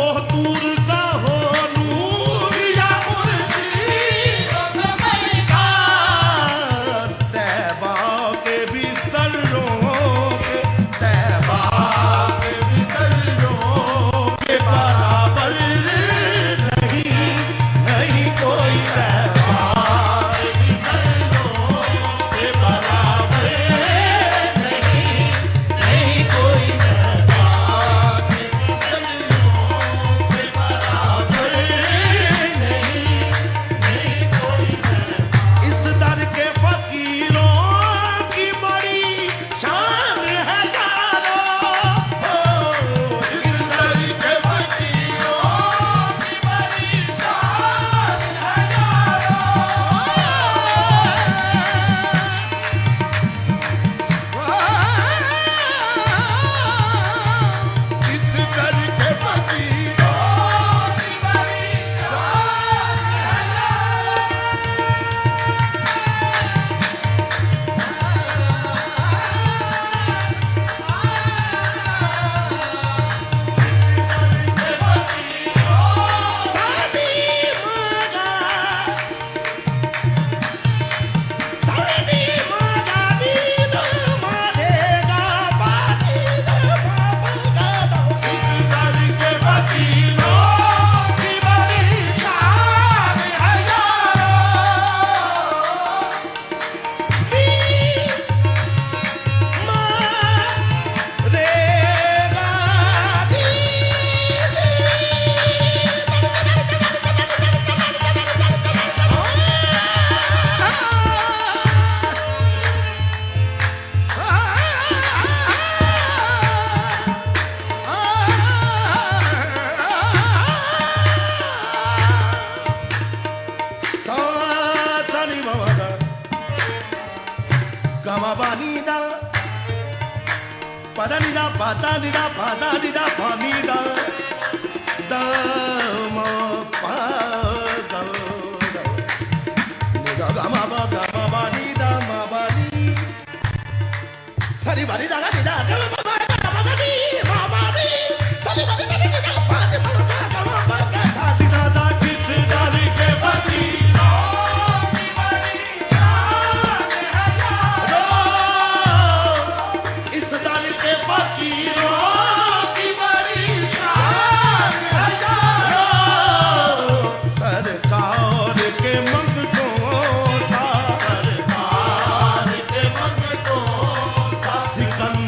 Sikandar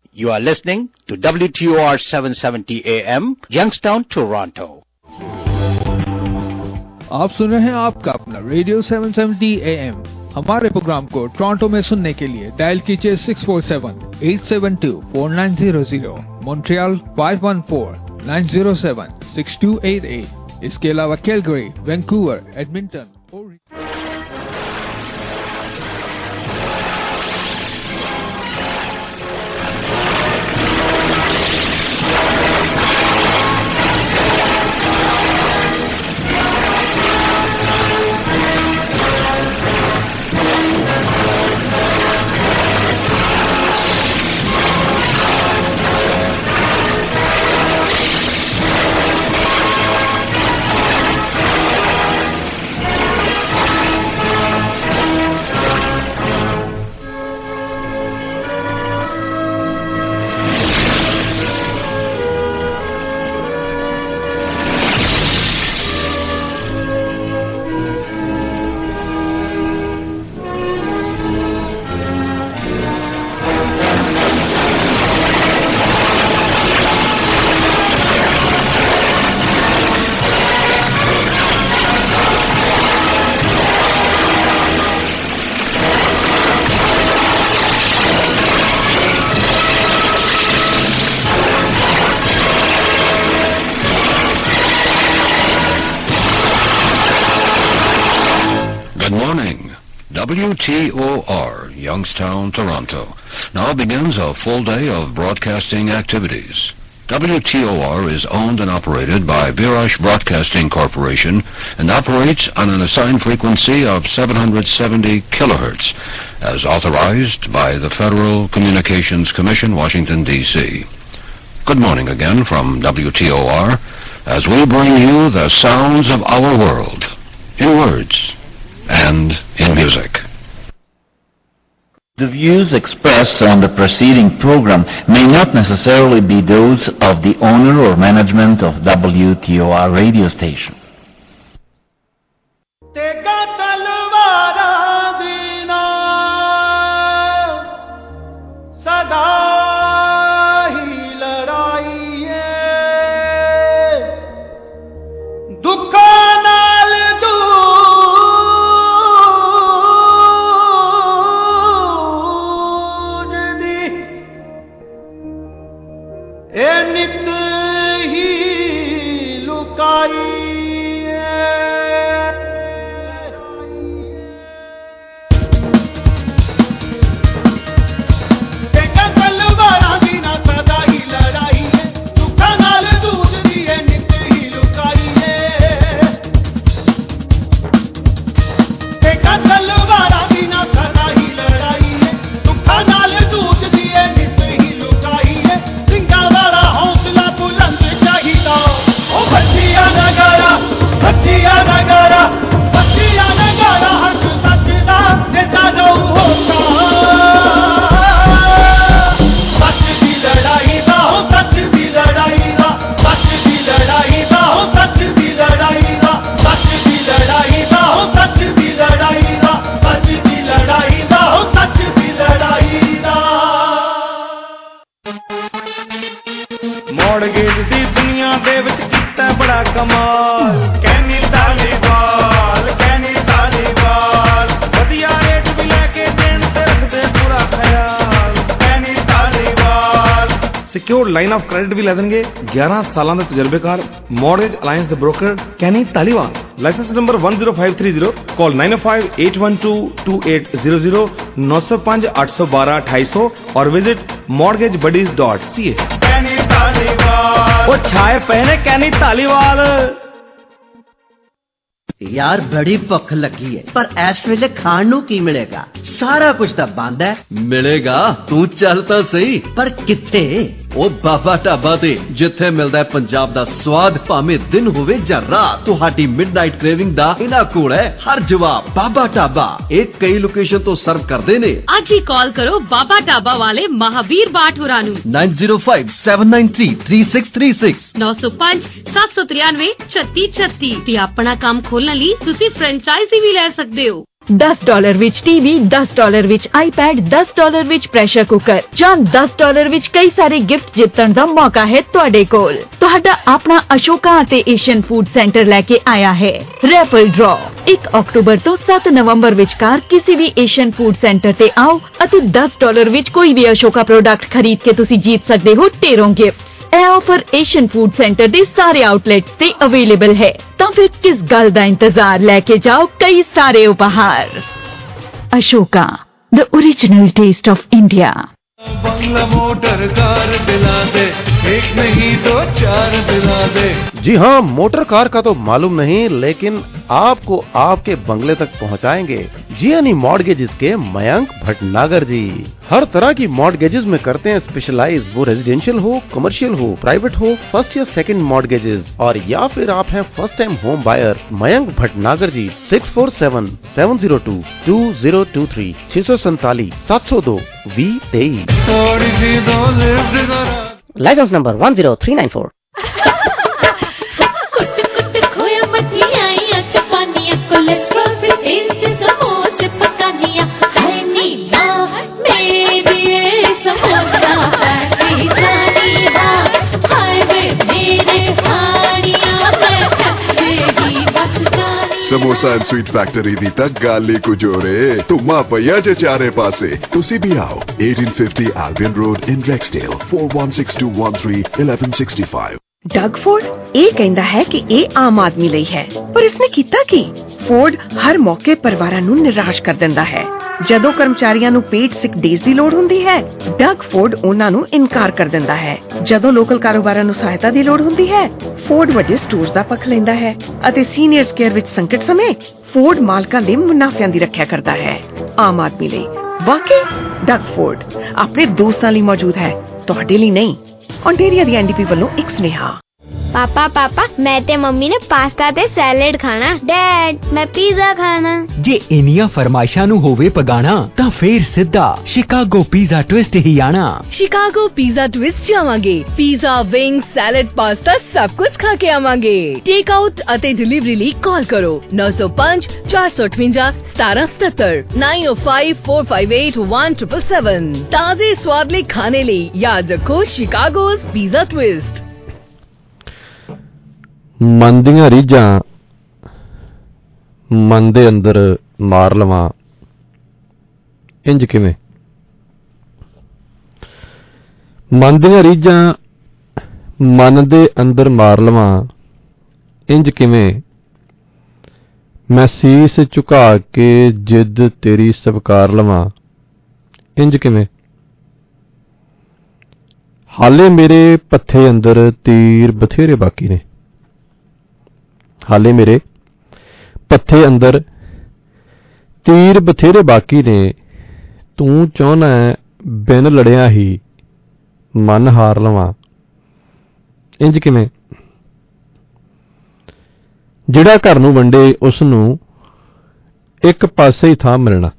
You are listening to WTOR 770 AM, Youngstown, Toronto. आप सुन रहे हैं आपका अपना रेडियो 770 AM। हमारे प्रोग्राम को टोरंटो में सुनने के लिए डायल कीजिए 647-872-4900, मॉन्ट्रियल 514-907-6288। इसके अलावा कैलगरी, वैंकूवर, एडमिंटन और WTOR, Youngstown, Toronto. Now begins a full day of broadcasting activities. WTOR is owned and operated by Virash Broadcasting Corporation and operates on an assigned frequency of 770 kilohertz, as authorized by the Federal Communications Commission, Washington, D.C. Good morning again from WTOR, as we bring you the sounds of our world, in words and in music. The views expressed on the preceding program may not necessarily be those of the owner or management of WTOR radio station. Secured line of credit ਵੀ ਲੈ ਦੇਣਗੇ। 11 ਸਾਲਾਂ ਦਾ ਤਜਰਬੇਕਾਰ mortgage alliance ਦੇ broker Kenny Taliwal. Licence number 10530, call 9058122800, 9058122800 और visit mortgagebuddies.ca। कैनी तालीवाल वो छाए पए ने कैनी तालीवाल। यार बड़ी भुख लगी है, पर इस वेले खाण नूं की मिलेगा? सारा कुछ तो बंद है। मिलेगा, तू चल तो सही। पर किथे? ओ बाबा ढाबा ते जिथे मिलदा है पंजाब दा स्वाद, भावें दिन होवे जां रात। तुहाडी मिडनाइट क्रेविंग दा इना कोल है हर जवाब। बाबा ढाबा एक कई लोकेशन तो सर्व करदे ने। आज ही कॉल करो बाबा ढाबा वाले महावीर बाठुरा नूं 9057933636 905-793-3636 ते अपना काम खोलने ਲਈ ਤੁਸੀਂ फ्रेंचाइजी भी ले सकते हो। $10 ਵਿੱਚ ਟੀਵੀ, $10 ਵਿੱਚ ਆਈਪੈਡ, $10 ਵਿੱਚ ਪ੍ਰੈਸ਼ਰ ਕੁੱਕਰ ਜਾਂ $10 ਵਿੱਚ ਕਈ ਸਾਰੇ ਗਿਫਟ ਜਿੱਤਣ ਦਾ ਮੌਕਾ ਹੈ ਤੁਹਾਡੇ ਕੋਲ। ਤੁਹਾਡਾ ਆਪਣਾ ਅਸ਼ੋਕਾ ਅਤੇ ਏਸ਼ੀਅਨ ਫੂਡ ਸੈਂਟਰ ਲੈ ਕੇ ਆਇਆ ਹੈ ਰੈਫਲ ਡਰਾ। 1 ਅਕਤੂਬਰ ਤੋਂ 7 ਨਵੰਬਰ ਵਿਚਕਾਰ ਕਿਸੇ ਵੀ ਏਸ਼ੀਅਨ ਫੂਡ ਸੈਂਟਰ ਤੇ ਆਓ ਅਤੇ $10 ਵਿੱਚ ਕੋਈ ਵੀ ਅਸ਼ੋਕਾ ਪ੍ਰੋਡਕਟ ਖਰੀਦ ਕੇ ਤੁਸੀਂ ਜੀਤ ਸਕਦੇ ਹੋ ਢੇਰੋਂ ਗਿਫਟ। ਇਹ ਆਫਰ ਏਸ਼ੀਅਨ ਫੂਡ ਸੈਂਟਰ ਦੇ ਸਾਰੇ ਆਊਟਲੈਟਸ ਤੇ ਅਵੇਲੇਬਲ ਹੈ। ਤਾਂ ਫਿਰ ਕਿਸ ਗੱਲ ਦਾ ਇੰਤਜ਼ਾਰ, ਲੈ ਕੇ ਜਾਓ ਕਈ ਸਾਰੇ ਉਪਹਾਰ। Ashoka, the original taste of India. बंगला मोटर कार दिला दे, एक नहीं दो चार दिला दे। जी हाँ, मोटर कार का तो मालूम नहीं, लेकिन आपको आपके बंगले तक पहुँचाएंगे जीएनई मॉर्गेजेस के मयंक भटनागर जी। हर तरह की मॉर्गेजेस में करते हैं स्पेशलाइज, वो रेजिडेंशियल हो, कमर्शियल हो, प्राइवेट हो, फर्स्ट या सेकंड मॉर्गेजेस। और या फिर आप हैं first time home buyer, Mayank Bhatnagar ji 6477022023 647 702 2023। Licence number 10394। Samosa and sweet factory दी तक गाली कुजोरे तुमा पया जे चारे पासे। तुसी भी आओ 1850 Albion Road in Rexdale 416213 1165। Doug Ford ਇਹ ਕਹਿੰਦਾ ਹੈ ਕਿ ਇਹ ਆਮ ਆਦਮੀ ਲਈ ਹੈ, ਪਰ ਇਸਨੇ ਕੀਤਾ ਕੀ? ਫੋਰਡ ਹਰ ਮੌਕੇ ਪਰਿਵਾਰਾਂ ਨੂੰ ਨਿਰਾਸ਼ ਕਰ ਦਿੰਦਾ ਹੈ। ਜਦੋਂ ਕਰਮਚਾਰੀਆਂ ਨੂੰ ਪੇਡ ਸਿਕ ਡੇਜ਼ ਦੀ ਲੋੜ ਹੁੰਦੀ ਹੈ, ਡਗ ਫੋਰਡ ਉਹਨਾਂ ਨੂੰ ਇਨਕਾਰ ਕਰ ਦਿੰਦਾ ਹੈ। ਜਦੋਂ ਲੋਕਲ ਕਾਰੋਬਾਰਾਂ ਨੂੰ ਸਹਾਇਤਾ ਦੀ ਲੋੜ ਹੁੰਦੀ ਹੈ, ਫੋਰਡ ਵੱਡੇ ਸਟੋਰਸ ਦਾ ਪੱਖ ਲੈਂਦਾ ਹੈ ਅਤੇ ਸੀਨੀਅਰਸ ਕੇਅਰ ਵਿੱਚ ਸੰਕਟ ਸਮੇਂ ਫੋਰਡ ਮਾਲਕਾਂ ਦੇ ਮੁਨਾਫਿਆਂ ਦੀ ਰੱਖਿਆ ਕਰਦਾ ਹੈ। ਆਮ ਆਦਮੀ ਲਈ ਵਾਕਈ ਡਗ ਫੋਰਡ ਆਪਣੇ ਦੋਸਤਾਂ ਲਈ ਮੌਜੂਦ ਹੈ, ਤੁਹਾਡੇ ਲਈ ਨਹੀਂ। ओंटारियो दी एनडीपी ਵੱਲੋਂ ਇੱਕ ਸੁਨੇਹਾ। पापा मैं ते मम्मी ने पास्ता ते सैलेड खाना। डैड मैं पिज़्ज़ा खाना। जे इनिया फरमाइशां नू होवे पगाना तां फेर सिद्धा शिकागो पिज़्ज़ा ट्विस्ट ही आना। शिकागो पिज़्ज़ा ट्विस्ट जावांगे। पिज़्ज़ा, विंग्स, सैलेड, पास्ता सब कुछ खा के आवांगे। टेक आउट अते डिलीवरी ਲਈ कॉल करो 905 458 1777 905 458 1777। ताजे स्वाद ले खाने ਲਈ याद रखो शिकागो's पिज़्ज़ा ट्विस्ट। ਮਨ ਦੀਆਂ ਰੀਝਾਂ ਮਨ ਦੇ ਅੰਦਰ ਮਾਰ ਲਵਾਂ, ਇੰਜ ਕਿਵੇਂ? ਮਨ ਦੀਆਂ ਰੀਝਾਂ ਮਨ ਦੇ ਅੰਦਰ ਮਾਰ ਲਵਾਂ, ਇੰਜ ਕਿਵੇਂ? ਮੈਂ ਸੀਸ ਝੁਕਾ ਕੇ ਜਿੱਦ ਤੇਰੀ ਸਵਕਾਰ ਲਵਾਂ, ਇੰਜ ਕਿਵੇਂ? ਹਾਲੇ ਮੇਰੇ ਪੱਥੇ ਅੰਦਰ ਤੀਰ ਬਥੇਰੇ ਬਾਕੀ ਨੇ, ਹਾਲੇ ਮੇਰੇ ਪੱਥੇ ਅੰਦਰ ਤੀਰ ਬਥੇਰੇ ਬਾਕੀ ਨੇ। ਤੂੰ ਚਾਹੁੰਦਾ ਬਿਨ ਲੜਿਆ ਹੀ ਮਨ ਹਾਰ ਲਵਾਂ, ਇੰਜ ਕਿਵੇਂ? ਜਿਹੜਾ ਘਰ ਨੂੰ ਵੰਡੇ ਉਸ ਨੂੰ ਇੱਕ ਪਾਸੇ ਹੀ ਥਾਂ ਮਿਲਣਾ,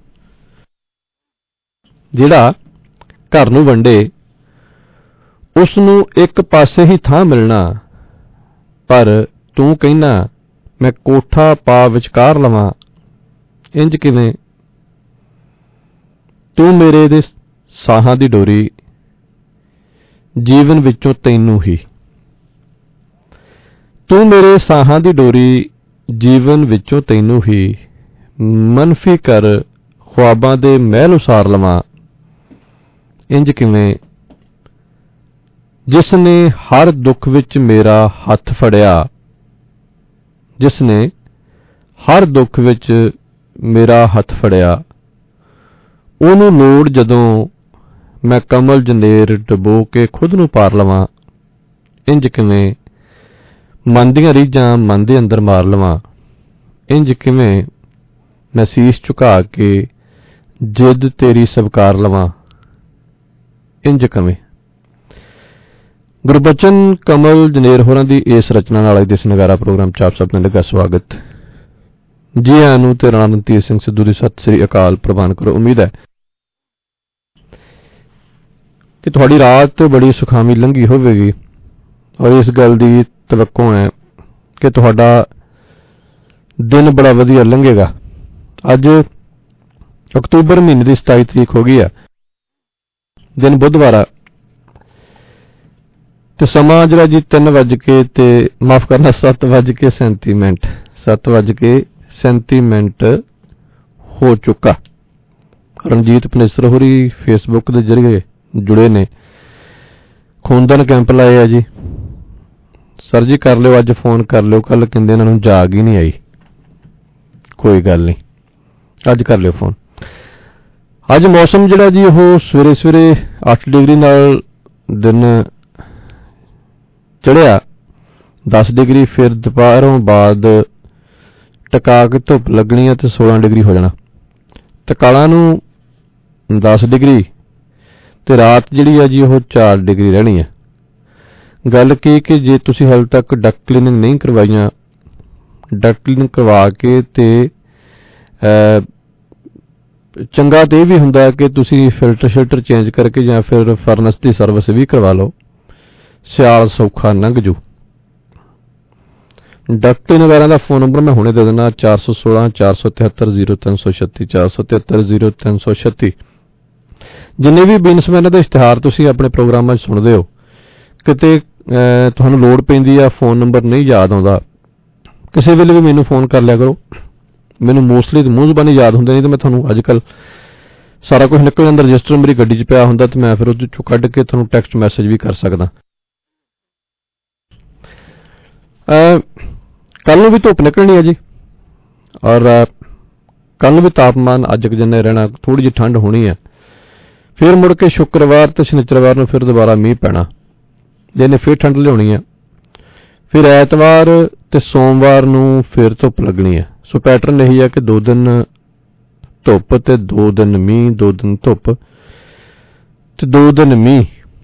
ਜਿਹੜਾ ਘਰ ਨੂੰ ਵੰਡੇ ਉਸ ਨੂੰ ਇੱਕ ਪਾਸੇ ਹੀ ਥਾਂ ਮਿਲਣਾ। ਪਰ ਤੂੰ ਕਹਿਣਾ ਮੈਂ ਕੋਠਾ ਪਾ ਵਿਚਕਾਰ ਲਵਾਂ, ਇੰਜ ਕਿਵੇਂ? ਤੂੰ ਮੇਰੇ ਦੇ ਸਾਹਾਂ ਦੀ ਡੋਰੀ, ਜੀਵਨ ਵਿੱਚੋਂ ਤੈਨੂੰ ਹੀ। ਤੂੰ ਮੇਰੇ ਸਾਹਾਂ ਦੀ ਡੋਰੀ, ਜੀਵਨ ਵਿੱਚੋਂ ਤੈਨੂੰ ਹੀ। ਮਨਫੀ ਕਰ ख्वाबां ਦੇ ਮਹਿਲ ਉਸਾਰ ਲਵਾਂ, ਇੰਜ ਕਿਵੇਂ? ਜਿਸ ਨੇ ਹਰ ਦੁੱਖ ਵਿੱਚ ਮੇਰਾ ਹੱਥ ਫੜਿਆ, ਜਿਸ ਨੇ ਹਰ ਦੁੱਖ ਵਿੱਚ ਮੇਰਾ ਹੱਥ ਫੜਿਆ, ਉਹਨੂੰ ਲੋੜ ਜਦੋਂ ਮੈਂ ਕਮਲ ਜਨੇਰ ਡਬੋ ਕੇ ਖੁਦ ਨੂੰ ਪਾਰ ਲਵਾਂ, ਇੰਜ ਕਿਵੇਂ? ਮਨ ਦੀਆਂ ਰੀਝਾਂ ਮਨ ਦੇ ਅੰਦਰ ਮਾਰ ਲਵਾਂ, ਇੰਜ ਕਿਵੇਂ? ਮੈਂ ਸੀਸ ਝੁਕਾ ਕੇ ਜਿੱਦ ਤੇਰੀ ਸਵਕਾਰ ਲਵਾਂ, ਇੰਜ ਕਿਵੇਂ? ਗੁਰਬਚਨ ਕਮਲ ਜਨੇਰ ਹੋਰਾਂ ਦੀ ਇਸ ਰਚਨਾ ਨਾਲ ਅੱਜ ਦੇ ਨਗਾਰਾ ਪ੍ਰੋਗਰਾਮ ਚ ਆਪ ਸਭ ਨੂੰ ਲੱਗਾ ਸਵਾਗਤ। ਜੀ ਆਇਆਂ ਨੂੰ ਤੇ ਰਾਣਾ ਰਣਧੀਰ ਸਿੰਘ ਸਿੱਧੂ ਦੀ ਸਤਿ ਸ੍ਰੀ ਅਕਾਲ ਪ੍ਰਵਾਨ ਕਰੋ। ਉਮੀਦ ਹੈ ਕਿ ਤੁਹਾਡੀ ਰਾਤ ਬੜੀ ਸੁਖਾਵੀਂ ਲੰਘੀ ਹੋਵੇਗੀ ਔਰ ਇਸ ਗੱਲ ਦੀ ਤਵੱਕੋ ਹੈ ਕਿ ਤੁਹਾਡਾ ਦਿਨ ਬੜਾ ਵਧੀਆ ਲੰਘੇਗਾ। ਅੱਜ ਅਕਤੂਬਰ ਮਹੀਨੇ ਦੀ 27 ਤਰੀਕ ਹੋ ਗਈ ਆ, ਦਿਨ ਬੁੱਧਵਾਰ ਆ, ਤੇ ਸਮਾਂ ਜਿਹੜਾ ਜੀ 7:37 ਹੋ ਚੁੱਕਾ। ਰਣਜੀਤ ਪਨੇਸਰ ਹੋਰੀ ਫੇਸਬੁੱਕ ਦੇ ਜ਼ਰੀਏ ਜੁੜੇ ਨੇ, ਖੂਨਦਾਨ ਕੈਂਪ ਲਾਏ ਆ ਜੀ। ਸਰ ਜੀ ਕਰ ਲਿਓ, ਅੱਜ ਫੋਨ ਕਰ ਲਿਓ, ਕੱਲ ਕਹਿੰਦੇ ਇਹਨਾਂ ਨੂੰ ਜਾਗ ਹੀ ਨਹੀਂ ਆਈ। ਕੋਈ ਗੱਲ ਨਹੀਂ, ਅੱਜ ਕਰ ਲਿਓ ਫੋਨ। ਅੱਜ ਮੌਸਮ ਜਿਹੜਾ ਜੀ ਉਹ ਸਵੇਰੇ 8 ਡਿਗਰੀ ਨਾਲ ਦਿਨ ਚੜਿਆ, 10 ਡਿਗਰੀ, ਫਿਰ ਦੁਪਹਿਰੋਂ ਬਾਅਦ ਟਕਾ ਕੇ ਧੁੱਪ ਲੱਗਣੀ ਹੈ ਤੇ 16 ਡਿਗਰੀ ਹੋ ਜਾਣਾ। ਟਕਾਲਾਂ ਨੂੰ 10 ਡਿਗਰੀ ਤੇ ਰਾਤ ਜਿਹੜੀ ਹੈ ਜੀ ਉਹ 4 ਡਿਗਰੀ ਰਹਿਣੀ ਹੈ। ਗੱਲ ਕੀ ਕਿ ਜੇ ਤੁਸੀਂ ਹਾਲੇ ਤੱਕ ਡਕ ਕਲੀਨਿੰਗ ਨਹੀਂ ਕਰਵਾਈਆਂ, ਡਕ ਕਲੀਨਿੰਗ ਕਰਵਾ ਕੇ ਤੇ ਚੰਗਾ ਤੇ ਇਹ ਵੀ ਹੁੰਦਾ ਕਿ ਤੁਸੀਂ ਫਿਲਟਰ ਚੇਂਜ ਕਰਕੇ ਜਾਂ ਫਿਰ ਫਰਨਸ ਦੀ ਸਰਵਿਸ ਵੀ ਕਰਵਾ ਲਓ, ਸਿਆਲ ਸੌਖਾ ਲੰਘ ਜੂ। ਡਕ ਕਲੀਨਿੰਗ ਵਗੈਰਾ ਦਾ ਫੋਨ ਨੰਬਰ ਮੈਂ ਹੁਣੇ ਦੇ ਦਿੰਦਾ, 416 473 0336 473 0336। ਜਿੰਨੇ ਵੀ ਬਿਜ਼ਨਸਮੈਨਾਂ ਦੇ ਇਸ਼ਤਿਹਾਰ ਤੁਸੀਂ ਆਪਣੇ ਪ੍ਰੋਗਰਾਮਾਂ 'ਚ ਸੁਣਦੇ ਹੋ, ਕਿਤੇ ਤੁਹਾਨੂੰ ਲੋੜ ਪੈਂਦੀ ਆ, ਫੋਨ ਨੰਬਰ ਨਹੀਂ ਯਾਦ ਆਉਂਦਾ, ਕਿਸੇ ਵੇਲੇ ਵੀ ਮੈਨੂੰ ਫੋਨ ਕਰ ਲਿਆ ਕਰੋ। ਮੈਨੂੰ ਮੋਸਟਲੀ ਮੂੰਹ ਜ਼ਬਾਨੀ ਯਾਦ ਹੁੰਦੇ, ਨਹੀਂ ਤਾਂ ਮੈਂ ਤੁਹਾਨੂੰ ਅੱਜ ਕੱਲ੍ਹ ਸਾਰਾ ਕੁਝ ਨਿਕਲ ਜਾਂਦਾ, ਰਜਿਸਟਰ ਮੇਰੀ ਗੱਡੀ 'ਚ ਪਿਆ ਹੁੰਦਾ ਤੇ ਮੈਂ ਫਿਰ ਉਹਦੇ 'ਚੋਂ ਕੱਢ ਕੇ ਤੁਹਾਨੂੰ ਟੈਕਸਟ ਮੈਸੇਜ ਵੀ ਕਰ ਸਕਦਾ। ਕੱਲ ਨੂੰ ਵੀ ਧੁੱਪ ਨਿਕਲਣੀ ਹੈ ਜੀ, ਔਰ ਕੱਲ ਨੂੰ ਵੀ ਤਾਪਮਾਨ ਅੱਜ ਜਿੰਨੇ ਰਹਿਣਾ, ਥੋੜ੍ਹੀ ਜਿਹੀ ਠੰਡ ਹੋਣੀ ਹੈ। ਫਿਰ ਮੁੜ ਕੇ ਸ਼ੁੱਕਰਵਾਰ ਤੇ ਸ਼ਨੀਚਰਵਾਰ ਨੂੰ ਫਿਰ ਦੁਬਾਰਾ ਮੀਂਹ ਪੈਣਾ, ਜਿਹਨੇ ਫਿਰ ਠੰਡ ਲਿਆਉਣੀ ਹੈ। ਫਿਰ ਐਤਵਾਰ ਤੇ ਸੋਮਵਾਰ ਨੂੰ ਫਿਰ ਧੁੱਪ ਲੱਗਣੀ ਹੈ। ਸੋ ਪੈਟਰਨ ਇਹੀ ਹੈ ਕਿ 2 ਦਿਨ ਧੁੱਪ ਤੇ 2 ਦਿਨ ਮੀਂਹ, 2 ਦਿਨ ਧੁੱਪ ਤੇ 2 ਦਿਨ ਮੀਂਹ।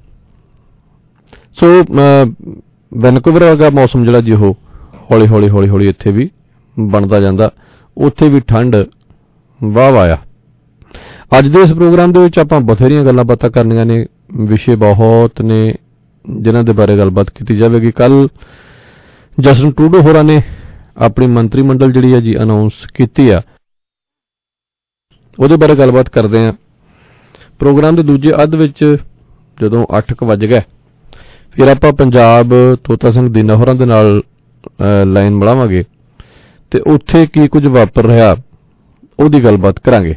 ਸੋ ਵੈਨਕੂਵਰ ਵਰਗਾ ਮੌਸਮ ਜਿਹੜਾ ਜੀ ਉਹ ਹੌਲੀ ਇੱਥੇ ਵੀ ਬਣਦਾ ਜਾਂਦਾ, ਉੱਥੇ ਵੀ ਠੰਡ ਵਾਹ ਆ। ਅੱਜ ਦੇ ਇਸ ਪ੍ਰੋਗਰਾਮ ਦੇ ਵਿੱਚ ਆਪਾਂ ਬਥੇਰੀਆਂ ਗੱਲਾਂ ਬਾਤਾਂ ਕਰਨੀਆਂ ਨੇ, ਵਿਸ਼ੇ ਬਹੁਤ ਨੇ ਜਿਨ੍ਹਾਂ ਦੇ ਬਾਰੇ ਗੱਲਬਾਤ ਕੀਤੀ ਜਾਵੇਗੀ। ਕੱਲ ਜਸਟਿਨ ਟਰੂਡੋ ਹੋਰਾਂ ਨੇ ਆਪਣੀ ਮੰਤਰੀ ਮੰਡਲ ਜਿਹੜੀ ਹੈ ਜੀ ਅਨਾਉਂਸ ਕੀਤੀ ਆ, ਉਹਦੇ ਬਾਰੇ ਗੱਲਬਾਤ ਕਰਦੇ ਹਾਂ। ਪ੍ਰੋਗਰਾਮ ਦੇ ਦੂਜੇ ਅੱਧ ਵਿੱਚ ਜਦੋਂ 8 ਵਜ ਗਏ, ਫਿਰ ਆਪਾਂ ਪੰਜਾਬ ਤੋਤਾ ਸਿੰਘ ਦੀਨਾ ਹੋਰਾਂ ਦੇ ਨਾਲ ਲਾਈਨ ਮਿਲਾਵਾਂਗੇ ਤੇ ਉੱਥੇ ਕੀ ਕੁਝ ਵਾਪਰ ਰਿਹਾ ਉਹਦੀ ਗੱਲਬਾਤ ਕਰਾਂਗੇ।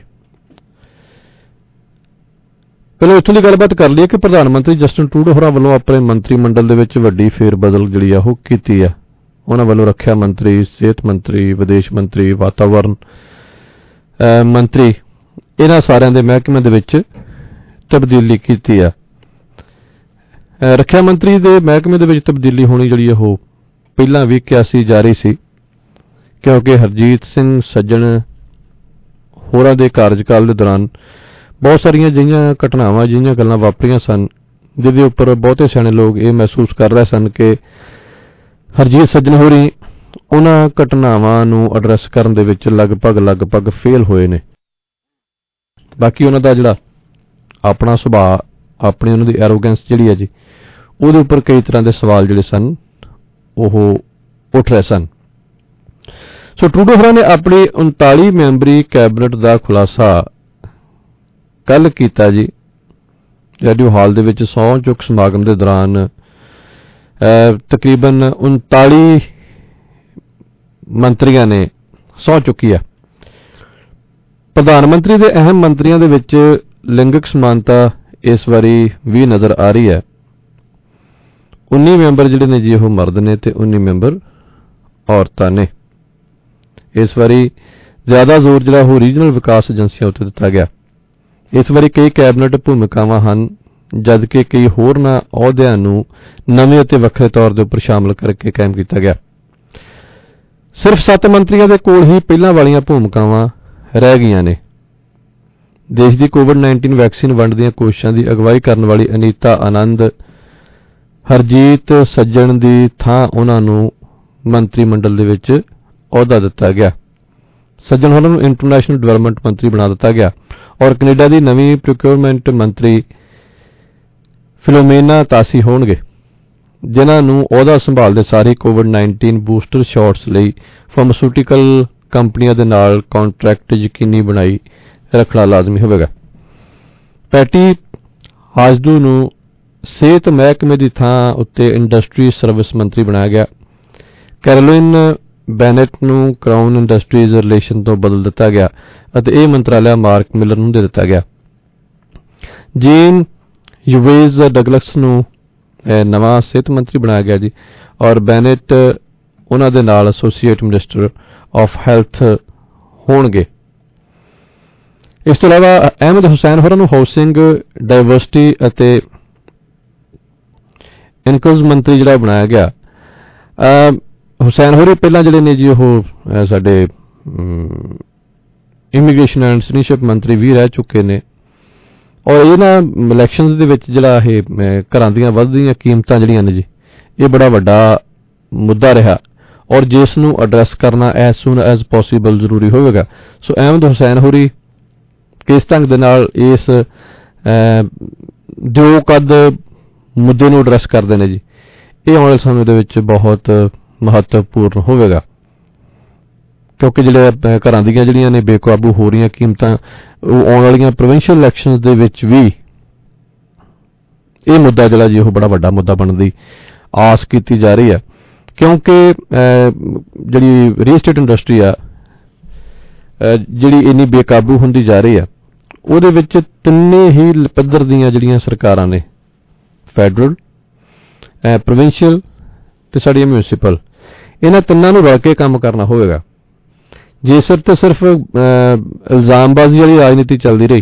ਪਹਿਲਾਂ ਉੱਥੋਂ ਦੀ ਗੱਲਬਾਤ ਕਰ ਲਈਏ ਕਿ ਪ੍ਰਧਾਨ ਮੰਤਰੀ ਜਸਟਿਨ ਟਰੂਡੋ ਹੋਰਾਂ ਵੱਲੋਂ ਆਪਣੇ ਮੰਤਰੀ ਮੰਡਲ ਦੇ ਵਿੱਚ ਵੱਡੀ ਫੇਰ ਬਦਲ ਜਿਹੜੀ ਆ ਉਹ ਕੀਤੀ ਆ। ਉਹਨਾਂ ਵੱਲੋਂ ਰੱਖਿਆ ਮੰਤਰੀ, ਸਿਹਤ ਮੰਤਰੀ, ਵਿਦੇਸ਼ ਮੰਤਰੀ, ਵਾਤਾਵਰਨ ਮੰਤਰੀ, ਇਹਨਾਂ ਸਾਰਿਆਂ ਦੇ ਮਹਿਕਮੇ ਦੇ ਵਿੱਚ ਤਬਦੀਲੀ ਕੀਤੀ ਆ। ਰੱਖਿਆ ਮੰਤਰੀ ਦੇ ਮਹਿਕਮੇ ਦੇ ਵਿੱਚ ਤਬਦੀਲੀ ਹੋਣੀ ਜਿਹੜੀ ਉਹ ਪਹਿਲਾਂ ਵੀ ਕਿਆਸੀ ਜਾਰੀ ਸੀ, ਕਿਉਂਕਿ ਹਰਜੀਤ ਸਿੰਘ ਸੱਜਣ ਹੋਰਾਂ ਦੇ ਕਾਰਜਕਾਲ ਦੇ ਦੌਰਾਨ ਬਹੁਤ ਸਾਰੀਆਂ ਅਜਿਹੀਆਂ ਘਟਨਾਵਾਂ, ਅਜਿਹੀਆਂ ਗੱਲਾਂ ਵਾਪਰੀਆਂ ਸਨ ਜਿਹਦੇ ਉੱਪਰ ਬਹੁਤੇ ਸਿਆਣੇ ਲੋਕ ਇਹ ਮਹਿਸੂਸ ਕਰ ਰਹੇ ਸਨ ਕਿ ਹਰਜੀਤ ਸੱਜਣ ਹੋਰੀ ਉਹਨਾਂ ਘਟਨਾਵਾਂ ਨੂੰ ਐਡਰੈਸ ਕਰਨ ਦੇ ਵਿੱਚ ਲਗਭਗ ਫੇਲ ਹੋਏ ਨੇ। ਬਾਕੀ ਉਹਨਾਂ ਦਾ ਜਿਹੜਾ ਆਪਣਾ ਸੁਭਾਅ, ਆਪਣੀ ਉਹਨਾਂ ਦੀ ਐਰੋਗੈਂਸ ਜਿਹੜੀ ਹੈ ਜੀ, ਉਹਦੇ ਉੱਪਰ ਕਈ ਤਰ੍ਹਾਂ ਦੇ ਸਵਾਲ ਜਿਹੜੇ ਸਨ ਉਹ ਉੱਠ ਰਹੇ ਸਨ। ਸੋ ਟਰੂਡੋ ਹੋਰਾਂ ਨੇ ਆਪਣੀ 39 ਮੈਂਬਰੀ ਕੈਬਨਿਟ ਦਾ ਖੁਲਾਸਾ ਕੱਲ ਕੀਤਾ ਜੀ, ਰੇਡੀਓ ਹਾਲ ਦੇ ਵਿੱਚ ਸਹੁੰ ਚੁੱਕ ਸਮਾਗਮ ਦੇ ਦੌਰਾਨ ਤਕਰੀਬਨ 39 ਮੰਤਰੀਆਂ ਨੇ ਸਹੁੰ ਚੁੱਕੀ ਆ। ਪ੍ਰਧਾਨ ਮੰਤਰੀ ਦੇ ਅਹਿਮ ਮੰਤਰੀਆਂ ਦੇ ਵਿੱਚ ਲਿੰਗਕ ਸਮਾਨਤਾ ਇਸ ਵਾਰੀ ਵੀ ਨਜ਼ਰ ਆ ਰਹੀ ਹੈ। 19 ਮੈਂਬਰ ਜਿਹੜੇ ਨੇ ਜੀ ਉਹ ਮਰਦ ਨੇ ਤੇ 19 ਮੈਂਬਰ ਔਰਤਾਂ ਨੇ। ਇਸ ਵਾਰੀ ਜ਼ਿਆਦਾ ਜ਼ੋਰ ਜਿਹੜਾ ਉਹ ਰੀਜਨਲ ਵਿਕਾਸ ਏਜੰਸੀਆਂ ਉੱਤੇ ਦਿੱਤਾ ਗਿਆ। ਇਸ ਵਾਰੀ ਕਈ ਕੈਬਨਿਟ ਭੂਮਿਕਾਵਾਂ ਹਨ, ਜਦਕਿ ਕਈ ਹੋਰਨਾਂ ਅਹੁਦਿਆਂ ਨੂੰ ਨਵੇਂ ਅਤੇ ਵੱਖਰੇ ਤੌਰ ਦੇ ਉੱਪਰ ਸ਼ਾਮਲ ਕਰਕੇ ਕਾਇਮ ਕੀਤਾ ਗਿਆ। ਸਿਰਫ 7 ਮੰਤਰੀਆਂ ਦੇ ਕੋਲ ਹੀ ਪਹਿਲਾਂ ਵਾਲੀਆਂ ਭੂਮਿਕਾਵਾਂ ਰਹਿ ਗਈਆਂ ਨੇ। ਦੇਸ਼ ਦੀ ਕੋਵਿਡ-19 ਵੈਕਸੀਨ ਵੰਡ ਦੀਆਂ ਕੋਸ਼ਿਸ਼ਾਂ ਦੀ ਅਗਵਾਈ ਕਰਨ ਵਾਲੀ ਅਨੀਤਾ ਆਨੰਦ, ਹਰਜੀਤ ਸੱਜਣ ਦੀ ਥਾਂ ਉਹਨਾਂ ਨੂੰ ਮੰਤਰੀ ਮੰਡਲ ਦੇ ਵਿੱਚ ਅਹੁਦਾ ਦਿੱਤਾ ਗਿਆ। ਸੱਜਣ ਹੋਰਾਂ ਨੂੰ ਇੰਟਰਨੈਸ਼ਨਲ ਡਿਵੈਲਪਮੈਂਟ ਮੰਤਰੀ ਬਣਾ ਦਿੱਤਾ ਗਿਆ ਔਰ ਕੈਨੇਡਾ ਦੀ ਨਵੀਂ ਪ੍ਰੋਕਿਉਰਮੈਂਟ ਮੰਤਰੀ ਫਿਲੋਮੇਨਾ ਤਾਸੀ ਹੋਣਗੇ, ਜਿਨ੍ਹਾਂ ਨੂੰ ਅਹੁਦਾ ਸੰਭਾਲਦੇ ਸਾਰੇ ਕੋਵਿਡ-19 ਬੂਸਟਰ ਸ਼ਾਟਸ ਲਈ ਫਾਰਮਾਸਿਊਟੀਕਲ ਕੰਪਨੀਆਂ ਦੇ ਨਾਲ ਕੰਟਰੈਕਟ ਯਕੀਨੀ ਬਣਾਈ ਰੱਖਣਾ ਲਾਜ਼ਮੀ ਹੋਵੇਗਾ। ਪੈਟੀ ਹਾਜਦੂ ਨੂੰ ਸਿਹਤ ਮਹਿਕਮੇ ਦੀ ਥਾਂ ਉੱਤੇ ਇੰਡਸਟਰੀ ਸਰਵਿਸ ਮੰਤਰੀ ਬਣਾਇਆ ਗਿਆ। ਕੈਰੋਲਿਨ ਬੈਨੇਟ ਨੂੰ ਕਰਾਊਨ ਇੰਡਸਟਰੀਜ਼ ਰਿਲੇਸ਼ਨ ਤੋਂ ਬਦਲ ਦਿੱਤਾ ਗਿਆ ਅਤੇ ਇਹ ਮੰਤਰਾਲਾ ਮਾਰਕ ਮਿਲਰ ਨੂੰ ਦੇ ਦਿੱਤਾ ਗਿਆ। ਜੀਨ ਯੂਵੇਜ਼ ਡਗਲਸ ਨੂੰ ਨਵਾਂ ਸਿਹਤ ਮੰਤਰੀ ਬਣਾਇਆ ਗਿਆ ਜੀ, ਔਰ ਬੈਨੇਟ ਉਹਨਾਂ ਦੇ ਨਾਲ ਐਸੋਸੀਏਟ ਮਿਨਿਸਟਰ ਆਫ ਹੈਲਥ ਹੋਣਗੇ। ਇਸ ਤੋਂ ਇਲਾਵਾ ਅਹਿਮਦ ਹੁਸੈਨ ਹੋਰਾਂ ਨੂੰ ਹਾਊਸਿੰਗ, ਡਾਇਵਰਸਿਟੀ ਅਤੇ ਇਨਕਲਜ਼ ਮੰਤਰੀ ਜਿਹੜਾ ਬਣਾਇਆ ਗਿਆ। ਹੁਸੈਨ ਹੋਰੀ ਪਹਿਲਾਂ ਜਿਹੜੇ ਨੇ ਜੀ ਉਹ ਸਾਡੇ ਇਮੀਗ੍ਰੇਸ਼ਨ ਐਂਡ ਸਿਟੀਜ਼ਨਸ਼ਿਪ ਮੰਤਰੀ ਵੀ ਰਹਿ ਚੁੱਕੇ ਨੇ, ਔਰ ਇਹਨਾਂ ਇਲੈਕਸ਼ਨਸ ਦੇ ਵਿੱਚ ਜਿਹੜਾ ਇਹ ਘਰਾਂ ਦੀਆਂ ਵੱਧਦੀਆਂ ਕੀਮਤਾਂ ਜਿਹੜੀਆਂ ਨੇ ਜੀ, ਇਹ ਬੜਾ ਵੱਡਾ ਮੁੱਦਾ ਰਿਹਾ, ਔਰ ਜਿਸ ਨੂੰ ਐਡਰੈਸ ਕਰਨਾ ਐਜ਼ ਸੂਨ ਐਜ਼ ਪੋਸੀਬਲ ਜ਼ਰੂਰੀ ਹੋਵੇਗਾ। ਸੋ ਅਹਿਮਦ ਹੁਸੈਨ ਹੋਰੀ ਕਿਸ ਢੰਗ ਦੇ ਨਾਲ ਇਸ ਦਿਓ ਕੱਦ ਮੁੱਦੇ ਨੂੰ ਐਡਰੈਸ ਕਰਦੇ ਨੇ ਜੀ, ਇਹ ਆਉਣ ਵਾਲੇ ਸਮੇਂ ਦੇ ਵਿੱਚ ਬਹੁਤ ਮਹੱਤਵਪੂਰਨ ਹੋਵੇਗਾ, ਕਿਉਂਕਿ ਜਿਹੜੇ ਘਰਾਂ ਦੀਆਂ ਜਿਹੜੀਆਂ ਨੇ ਬੇਕਾਬੂ ਹੋ ਰਹੀਆਂ ਕੀਮਤਾਂ, ਉਹ ਆਉਣ ਵਾਲੀਆਂ ਪ੍ਰੋਵਿੰਸ਼ੀਅਲ ਇਲੈਕਸ਼ਨਸ ਦੇ ਵਿੱਚ ਵੀ ਇਹ ਮੁੱਦਾ ਜਿਹੜਾ ਜੀ ਉਹ ਬੜਾ ਵੱਡਾ ਮੁੱਦਾ ਬਣਨ ਦੀ ਆਸ ਕੀਤੀ ਜਾ ਰਹੀ ਹੈ, ਕਿਉਂਕਿ ਜਿਹੜੀ ਰੀਅਲ ਏਸਟੇਟ ਇੰਡਸਟਰੀ ਆ ਜਿਹੜੀ ਇੰਨੀ ਬੇਕਾਬੂ ਹੁੰਦੀ ਜਾ ਰਹੀ ਆ, ਉਹਦੇ ਵਿੱਚ ਤਿੰਨੇ ਹੀ ਪੱਧਰ ਦੀਆਂ ਜਿਹੜੀਆਂ ਸਰਕਾਰਾਂ ਨੇ, ਫੈਡਰਲ, ਪ੍ਰੋਵਿੰਸ਼ੀਅਲ ਤੇ ਸਾਡੀਆਂ ਮਿਊਨਿਸਪਲ, ਇਹਨਾਂ ਤਿੰਨਾਂ ਨੂੰ ਰਲ ਕੇ ਕੰਮ ਕਰਨਾ ਹੋਵੇਗਾ। ਜੇ ਸਿਰਫ ਤੇ ਸਿਰਫ ਇਲਜ਼ਾਮਬਾਜ਼ੀ ਵਾਲੀ ਰਾਜਨੀਤੀ ਚੱਲਦੀ ਰਹੀ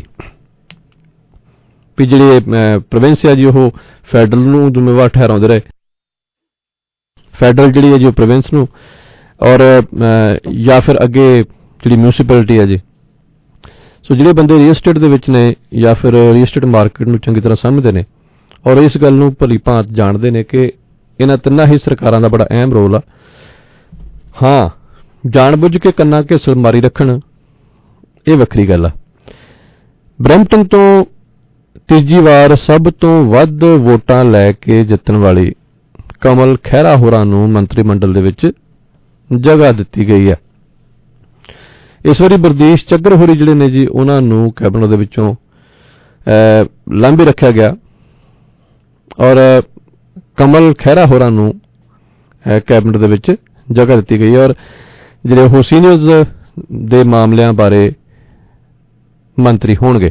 ਵੀ ਜਿਹੜੇ ਪ੍ਰੋਵਿੰਸ ਆ ਜੀ ਉਹ ਫੈਡਰਲ ਨੂੰ ਜ਼ਿੰਮੇਵਾਰ ਠਹਿਰਾਉਂਦੇ ਰਹੇ, ਫੈਡਰਲ ਜਿਹੜੀ ਹੈ ਜੀ ਉਹ ਪ੍ਰੋਵਿੰਸ ਨੂੰ, ਔਰ ਜਾਂ ਫਿਰ ਅੱਗੇ ਜਿਹੜੀ ਮਿਊਨਿਸਪੈਲਿਟੀ ਹੈ ਜੀ। ਸੋ ਜਿਹੜੇ ਬੰਦੇ ਰੀਅਲ ਏਸਟੇਟ ਦੇ ਵਿੱਚ ਨੇ ਜਾਂ ਫਿਰ ਰੀਅਲ ਏਸਟੇਟ ਮਾਰਕੀਟ ਨੂੰ ਚੰਗੀ ਤਰ੍ਹਾਂ ਸਮਝਦੇ ਨੇ ਔਰ ਇਸ ਗੱਲ ਨੂੰ ਭਲੀ ਭਾਂਤ ਜਾਣਦੇ ਨੇ ਕਿ ਇਹਨਾਂ ਤਿੰਨਾਂ ਹੀ ਸਰਕਾਰਾਂ ਦਾ ਬੜਾ ਅਹਿਮ ਰੋਲ ਆ। ਹਾਂ, ਜਾਣਬੁੱਝ ਕੇ ਕੰਨਾਂ ਘੇਸਲ ਮਾਰੀ ਰੱਖਣ, ਇਹ ਵੱਖਰੀ ਗੱਲ ਆ। ਬਰੈਂਪਟਨ ਤੋਂ ਤੀਜੀ ਵਾਰ ਸਭ ਤੋਂ ਵੱਧ ਵੋਟਾਂ ਲੈ ਕੇ ਜਿੱਤਣ ਵਾਲੀ ਕਮਲ ਖਹਿਰਾ ਹੋਰਾਂ ਨੂੰ ਮੰਤਰੀ ਮੰਡਲ ਦੇ ਵਿੱਚ ਜਗ੍ਹਾ ਦਿੱਤੀ ਗਈ ਹੈ। ਇਸ ਵਾਰੀ ਬਰਦੀਸ਼ ਚੱਗਰ ਹੋਰੀ ਜਿਹੜੇ ਨੇ ਜੀ, ਉਹਨਾਂ ਨੂੰ ਕੈਬਨਿਟ ਦੇ ਵਿੱਚੋਂ ਲਾਂਭੇ ਰੱਖਿਆ ਗਿਆ, ਔਰ ਕਮਲ ਖਹਿਰਾ ਹੋਰਾਂ ਨੂੰ ਕੈਬਨਿਟ ਦੇ ਵਿੱਚ ਜਗ੍ਹਾ ਦਿੱਤੀ ਗਈ, ਔਰ ਜਿਹੜੇ ਉਹ ਸੀਨੀਅਰਜ਼ ਦੇ ਮਾਮਲਿਆਂ ਬਾਰੇ ਮੰਤਰੀ ਹੋਣਗੇ।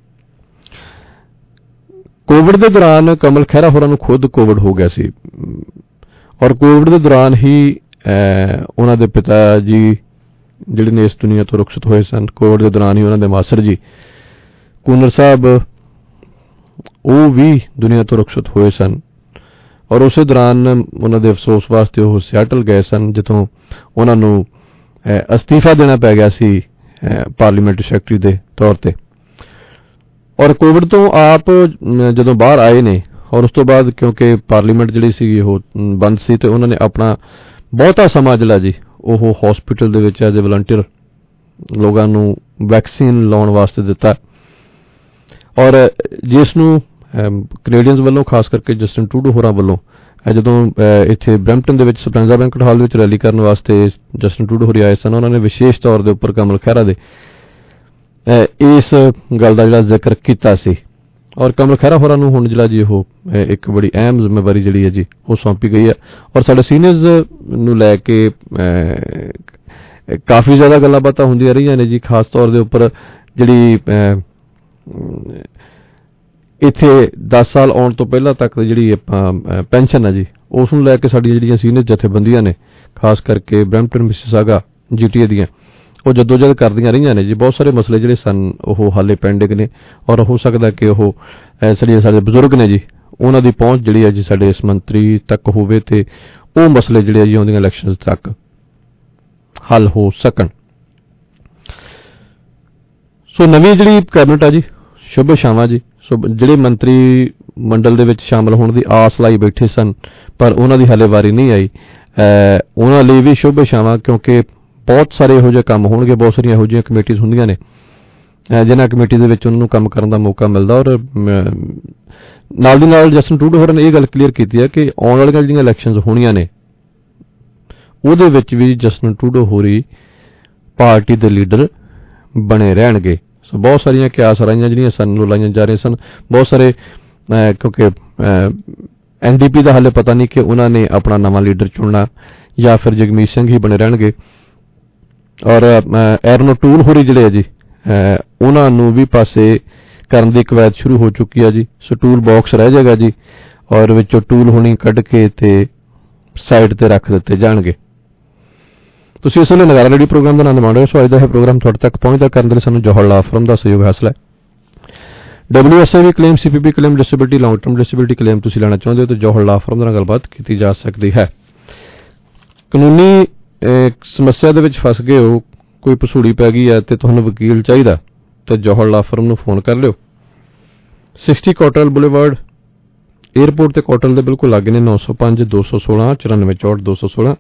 ਕੋਵਿਡ ਦੇ ਦੌਰਾਨ ਕਮਲ ਖਹਿਰਾ ਹੋਰਾਂ ਨੂੰ ਖੁਦ ਕੋਵਿਡ ਹੋ ਗਿਆ ਸੀ, ਔਰ ਕੋਵਿਡ ਦੇ ਦੌਰਾਨ ਹੀ ਉਹਨਾਂ ਦੇ ਪਿਤਾ ਜੀ ਜਿਹੜੇ ਨੇ ਇਸ ਦੁਨੀਆ ਤੋਂ ਰੁਖਸਤ ਹੋਏ ਸਨ। ਕੋਵਿਡ ਦੇ ਦੌਰਾਨ ਹੀ ਉਹਨਾਂ ਦੇ ਮਾਸਟਰ ਜੀ ਕੂਨਰ ਸਾਹਿਬ ਉਹ ਵੀ ਦੁਨੀਆ ਤੋਂ ਰੁਖਸਤ ਹੋਏ ਸਨ, ਔਰ ਉਸੇ ਦੌਰਾਨ ਉਹਨਾਂ ਦੇ ਅਫਸੋਸ ਵਾਸਤੇ ਉਹ ਸਿਆਟਲ ਗਏ ਸਨ, ਜਿੱਥੋਂ ਉਹਨਾਂ ਨੂੰ ਅਸਤੀਫਾ ਦੇਣਾ ਪੈ ਗਿਆ ਸੀ ਪਾਰਲੀਮੈਂਟਰੀ ਸੈਕਟਰੀ ਦੇ ਤੌਰ ਤੇ। ਔਰ ਕੋਵਿਡ ਤੋਂ ਆਪ ਜਦੋਂ ਬਾਹਰ ਆਏ ਨੇ, ਔਰ ਉਸ ਤੋਂ ਬਾਅਦ ਕਿਉਂਕਿ ਪਾਰਲੀਮੈਂਟ ਜਿਹੜੀ ਸੀ ਉਹ ਬੰਦ ਸੀ, ਤੇ ਉਹਨਾਂ ਨੇ ਆਪਣਾ ਬਹੁਤਾ ਸਮਾਂ ਜਿਹੜਾ ਜੀ ਉਹ ਹਸਪੀਟਲ ਦੇ ਵਿੱਚ ਐਜ਼ ਏ ਵਲੰਟੀਅਰ ਲੋਕਾਂ ਨੂੰ ਵੈਕਸੀਨ ਲਾਉਣ ਵਾਸਤੇ ਦਿੱਤਾ, ਔਰ ਜਿਸ ਨੂੰ ਕੈਨੇਡੀਅਨਸ ਵੱਲੋਂ ਖਾਸ ਕਰਕੇ ਜਸਟਿਨ ਟਰੂਡੋ ਹੋਰਾਂ ਵੱਲੋਂ ਜਦੋਂ ਇੱਥੇ ਬਰੈਂਪਟਨ ਦੇ ਵਿੱਚ ਸਪਰੈਂਜ਼ਾ ਬੈਂਕਟ ਹਾਲ ਦੇ ਵਿੱਚ ਰੈਲੀ ਕਰਨ ਵਾਸਤੇ ਜਸਟਿਨ ਟਰੂਡੋ ਹੋਰੀ ਆਏ ਸਨ, ਉਹਨਾਂ ਨੇ ਵਿਸ਼ੇਸ਼ ਤੌਰ ਦੇ ਉੱਪਰ ਕਮਲ ਖਹਿਰਾ ਦੇ ਇਸ ਗੱਲ ਦਾ ਜਿਹੜਾ ਜ਼ਿਕਰ ਕੀਤਾ ਸੀ, ਔਰ ਕਮਲ ਖਹਿਰਾ ਹੋਰਾਂ ਨੂੰ ਹੁਣ ਜਿਹੜਾ ਜੀ ਉਹ ਇੱਕ ਬੜੀ ਅਹਿਮ ਜ਼ਿੰਮੇਵਾਰੀ ਜਿਹੜੀ ਹੈ ਜੀ ਉਹ ਸੌਂਪੀ ਗਈ ਹੈ, ਔਰ ਸਾਡੇ ਸੀਨੀਅਰਜ਼ ਨੂੰ ਲੈ ਕੇ ਕਾਫੀ ਜ਼ਿਆਦਾ ਗੱਲਾਂ ਬਾਤਾਂ ਹੁੰਦੀਆਂ ਰਹੀਆਂ ਨੇ ਜੀ। ਖਾਸ ਤੌਰ ਦੇ ਉੱਪਰ ਜਿਹੜੀ ਇੱਥੇ 10 ਸਾਲ ਆਉਣ ਤੋਂ ਪਹਿਲਾਂ ਤੱਕ ਜਿਹੜੀ ਆਪਾਂ ਪੈਨਸ਼ਨ ਹੈ ਜੀ, ਉਸ ਨੂੰ ਲੈ ਕੇ ਸਾਡੀਆਂ ਜਿਹੜੀਆਂ ਸੀਨੀਅਰ ਜਥੇਬੰਦੀਆਂ ਨੇ, ਖਾਸ ਕਰਕੇ ਬਰੈਂਪਟਨ, ਮਿਸਿਸਾਗਾ, GTA ਦੀਆਂ, ਉਹ ਜਦੋਜਹਿਦ ਕਰਦੀਆਂ ਰਹੀਆਂ ਨੇ ਜੀ। ਬਹੁਤ ਸਾਰੇ ਮਸਲੇ ਜਿਹੜੇ ਸਨ ਉਹ ਹਾਲੇ ਪੈਂਡਿੰਗ ਨੇ, ਔਰ ਹੋ ਸਕਦਾ ਕਿ ਉਹ ਸਾਡੇ ਬਜ਼ੁਰਗ ਨੇ ਜੀ, ਉਹਨਾਂ ਦੀ ਪਹੁੰਚ ਜਿਹੜੀ ਹੈ ਜੀ ਸਾਡੇ ਇਸ ਮੰਤਰੀ ਤੱਕ ਹੋਵੇ ਤੇ ਉਹ ਮਸਲੇ ਜਿਹੜੇ ਜੀ ਆਉਂਦੀਆਂ ਇਲੈਕਸ਼ਨਸ ਤੱਕ ਹੱਲ ਹੋ ਸਕਣ। ਸੋ ਨਵੀਂ ਜਿਹੜੀ ਕੈਬਨਿਟ ਆ ਜੀ, ਸ਼ੁਭ ਇਛਾਵਾਂ ਜੀ। ਸੋ ਜਿਹੜੇ ਮੰਤਰੀ ਮੰਡਲ ਦੇ ਵਿੱਚ ਸ਼ਾਮਲ ਹੋਣ ਦੀ ਆਸ ਲਾਈ ਬੈਠੇ ਸਨ ਪਰ ਉਹਨਾਂ ਦੀ ਹਾਲੇ ਵਾਰੀ ਨਹੀਂ ਆਈ, ਉਹਨਾਂ ਲਈ ਵੀ ਸ਼ੁਭ ਇਛਾਵਾਂ, ਕਿਉਂਕਿ ਬਹੁਤ ਸਾਰੇ ਇਹੋ ਜਿਹੇ ਕੰਮ ਹੋਣਗੇ, ਬਹੁਤ ਸਾਰੀਆਂ ਇਹੋ ਜਿਹੀਆਂ ਕਮੇਟੀਆਂ ਹੁੰਦੀਆਂ ਨੇ ਜਿਨ੍ਹਾਂ ਕਮੇਟੀ ਦੇ ਵਿੱਚ ਉਹਨਾਂ ਨੂੰ ਕੰਮ ਕਰਨ ਦਾ ਮੌਕਾ ਮਿਲਦਾ। ਔਰ ਨਾਲ ਦੀ ਨਾਲ ਜਸਟਿਨ ਟਰੂਡੋ ਹੋਰਾਂ ਨੇ ਇਹ ਗੱਲ ਕਲੀਅਰ ਕੀਤੀ ਹੈ ਕਿ ਆਉਣ ਵਾਲੀਆਂ ਜਿਹੜੀਆਂ ਇਲੈਕਸ਼ਨਸ ਹੋਣੀਆਂ ਨੇ ਉਹਦੇ ਵਿੱਚ ਵੀ ਜਸਟਿਨ ਟਰੂਡੋ ਹੋਰੀ ਪਾਰਟੀ ਦੇ ਲੀਡਰ ਬਣੇ ਰਹਿਣਗੇ, ਸੋ ਬਹੁਤ ਸਾਰੀਆਂ ਕਿਆਸ ਰਾਈਆਂ ਜਿਹੜੀਆਂ ਸਾਨੂੰ ਲਾਈਆਂ ਜਾ ਰਹੀਆਂ ਸਨ। ਬਹੁਤ ਸਾਰੇ ਕਿਉਂਕਿ NDP ਦਾ ਹਾਲੇ ਪਤਾ ਨਹੀਂ ਕਿ ਉਹਨਾਂ ਨੇ ਆਪਣਾ ਨਵਾਂ ਲੀਡਰ ਚੁਣਨਾ ਜਾਂ ਫਿਰ ਜਗਮੀਤ ਸਿੰਘ ਹੀ ਬਣੇ ਰਹਿਣਗੇ। ਔਰ ਐਰਨ ਟੂਲ ਹੋਰੀ ਜਿਹੜੇ ਆ ਜੀ ਉਹਨਾਂ ਨੂੰ ਵੀ ਪਾਸੇ ਕਰਨ ਦੀ ਕਵਾਇਦ ਸ਼ੁਰੂ ਹੋ ਚੁੱਕੀ ਆ ਜੀ। ਸੋ ਟੂਲ ਬਾਕਸ ਰਹਿ ਜਾਏਗਾ ਜੀ ਔਰ ਵਿੱਚੋਂ ਟੂਲ ਹੋਣੀ ਕੱਢ ਕੇ ਤੇ ਸਾਈਡ ਤੇ ਰੱਖ ਦਿੱਤੇ ਜਾਣਗੇ। ਤੁਸੀਂ ਇਸ ਵੇਲੇ ਨਗਾਰਾ ਰੇਡੀਓ ਪ੍ਰੋਗਰਾਮ ਦਾ ਆਨੰਦ ਮਾਣ ਰਹੇ ਹੋ। ਸੋ ਅੱਜ ਦਾ ਇਹ ਪ੍ਰੋਗਰਾਮ ਤੁਹਾਡੇ ਤੱਕ ਪਹੁੰਚਦਾ ਕਰਨ ਦੇ ਲਈ ਸਾਨੂੰ ਜੋਹਰ ਲਾਅ ਫਰਮ ਦਾ ਸਹਿਯੋਗ ਹਾਸਲ ਹੈ। WSIB claim, CPP claim, disability, long term disability claim ਤੁਸੀਂ ਲੈਣਾ ਚਾਹੁੰਦੇ ਹੋ ਤਾਂ ਜੋਹਰ ਲਾਅ ਫਰਮ ਨਾਲ ਗੱਲਬਾਤ ਕੀਤੀ ਜਾ ਸਕਦੀ ਹੈ। ਕਾਨੂੰਨੀ ਸਮੱਸਿਆ ਦੇ ਵਿੱਚ ਫਸ ਗਏ ਹੋ, ਕੋਈ ਭਸੂੜੀ ਪੈ ਗਈ ਹੈ ਤੇ ਤੁਹਾਨੂੰ ਵਕੀਲ ਚਾਹੀਦਾ ਤਾਂ ਜੋਹਰ ਲਾਅ ਫਰਮ ਨੂੰ ਫੋਨ ਕਰ ਲਿਓ। 60 ਕੋਟਰਲ ਬੁਲੇਵਾਰਡ, 에ਅਰਪੋਰਟ ਤੇ ਕੋਟਰਲ ਦੇ ਬਿਲਕੁਲ ਲਾਗੇ ਨੇ। 905 216 94 64 216,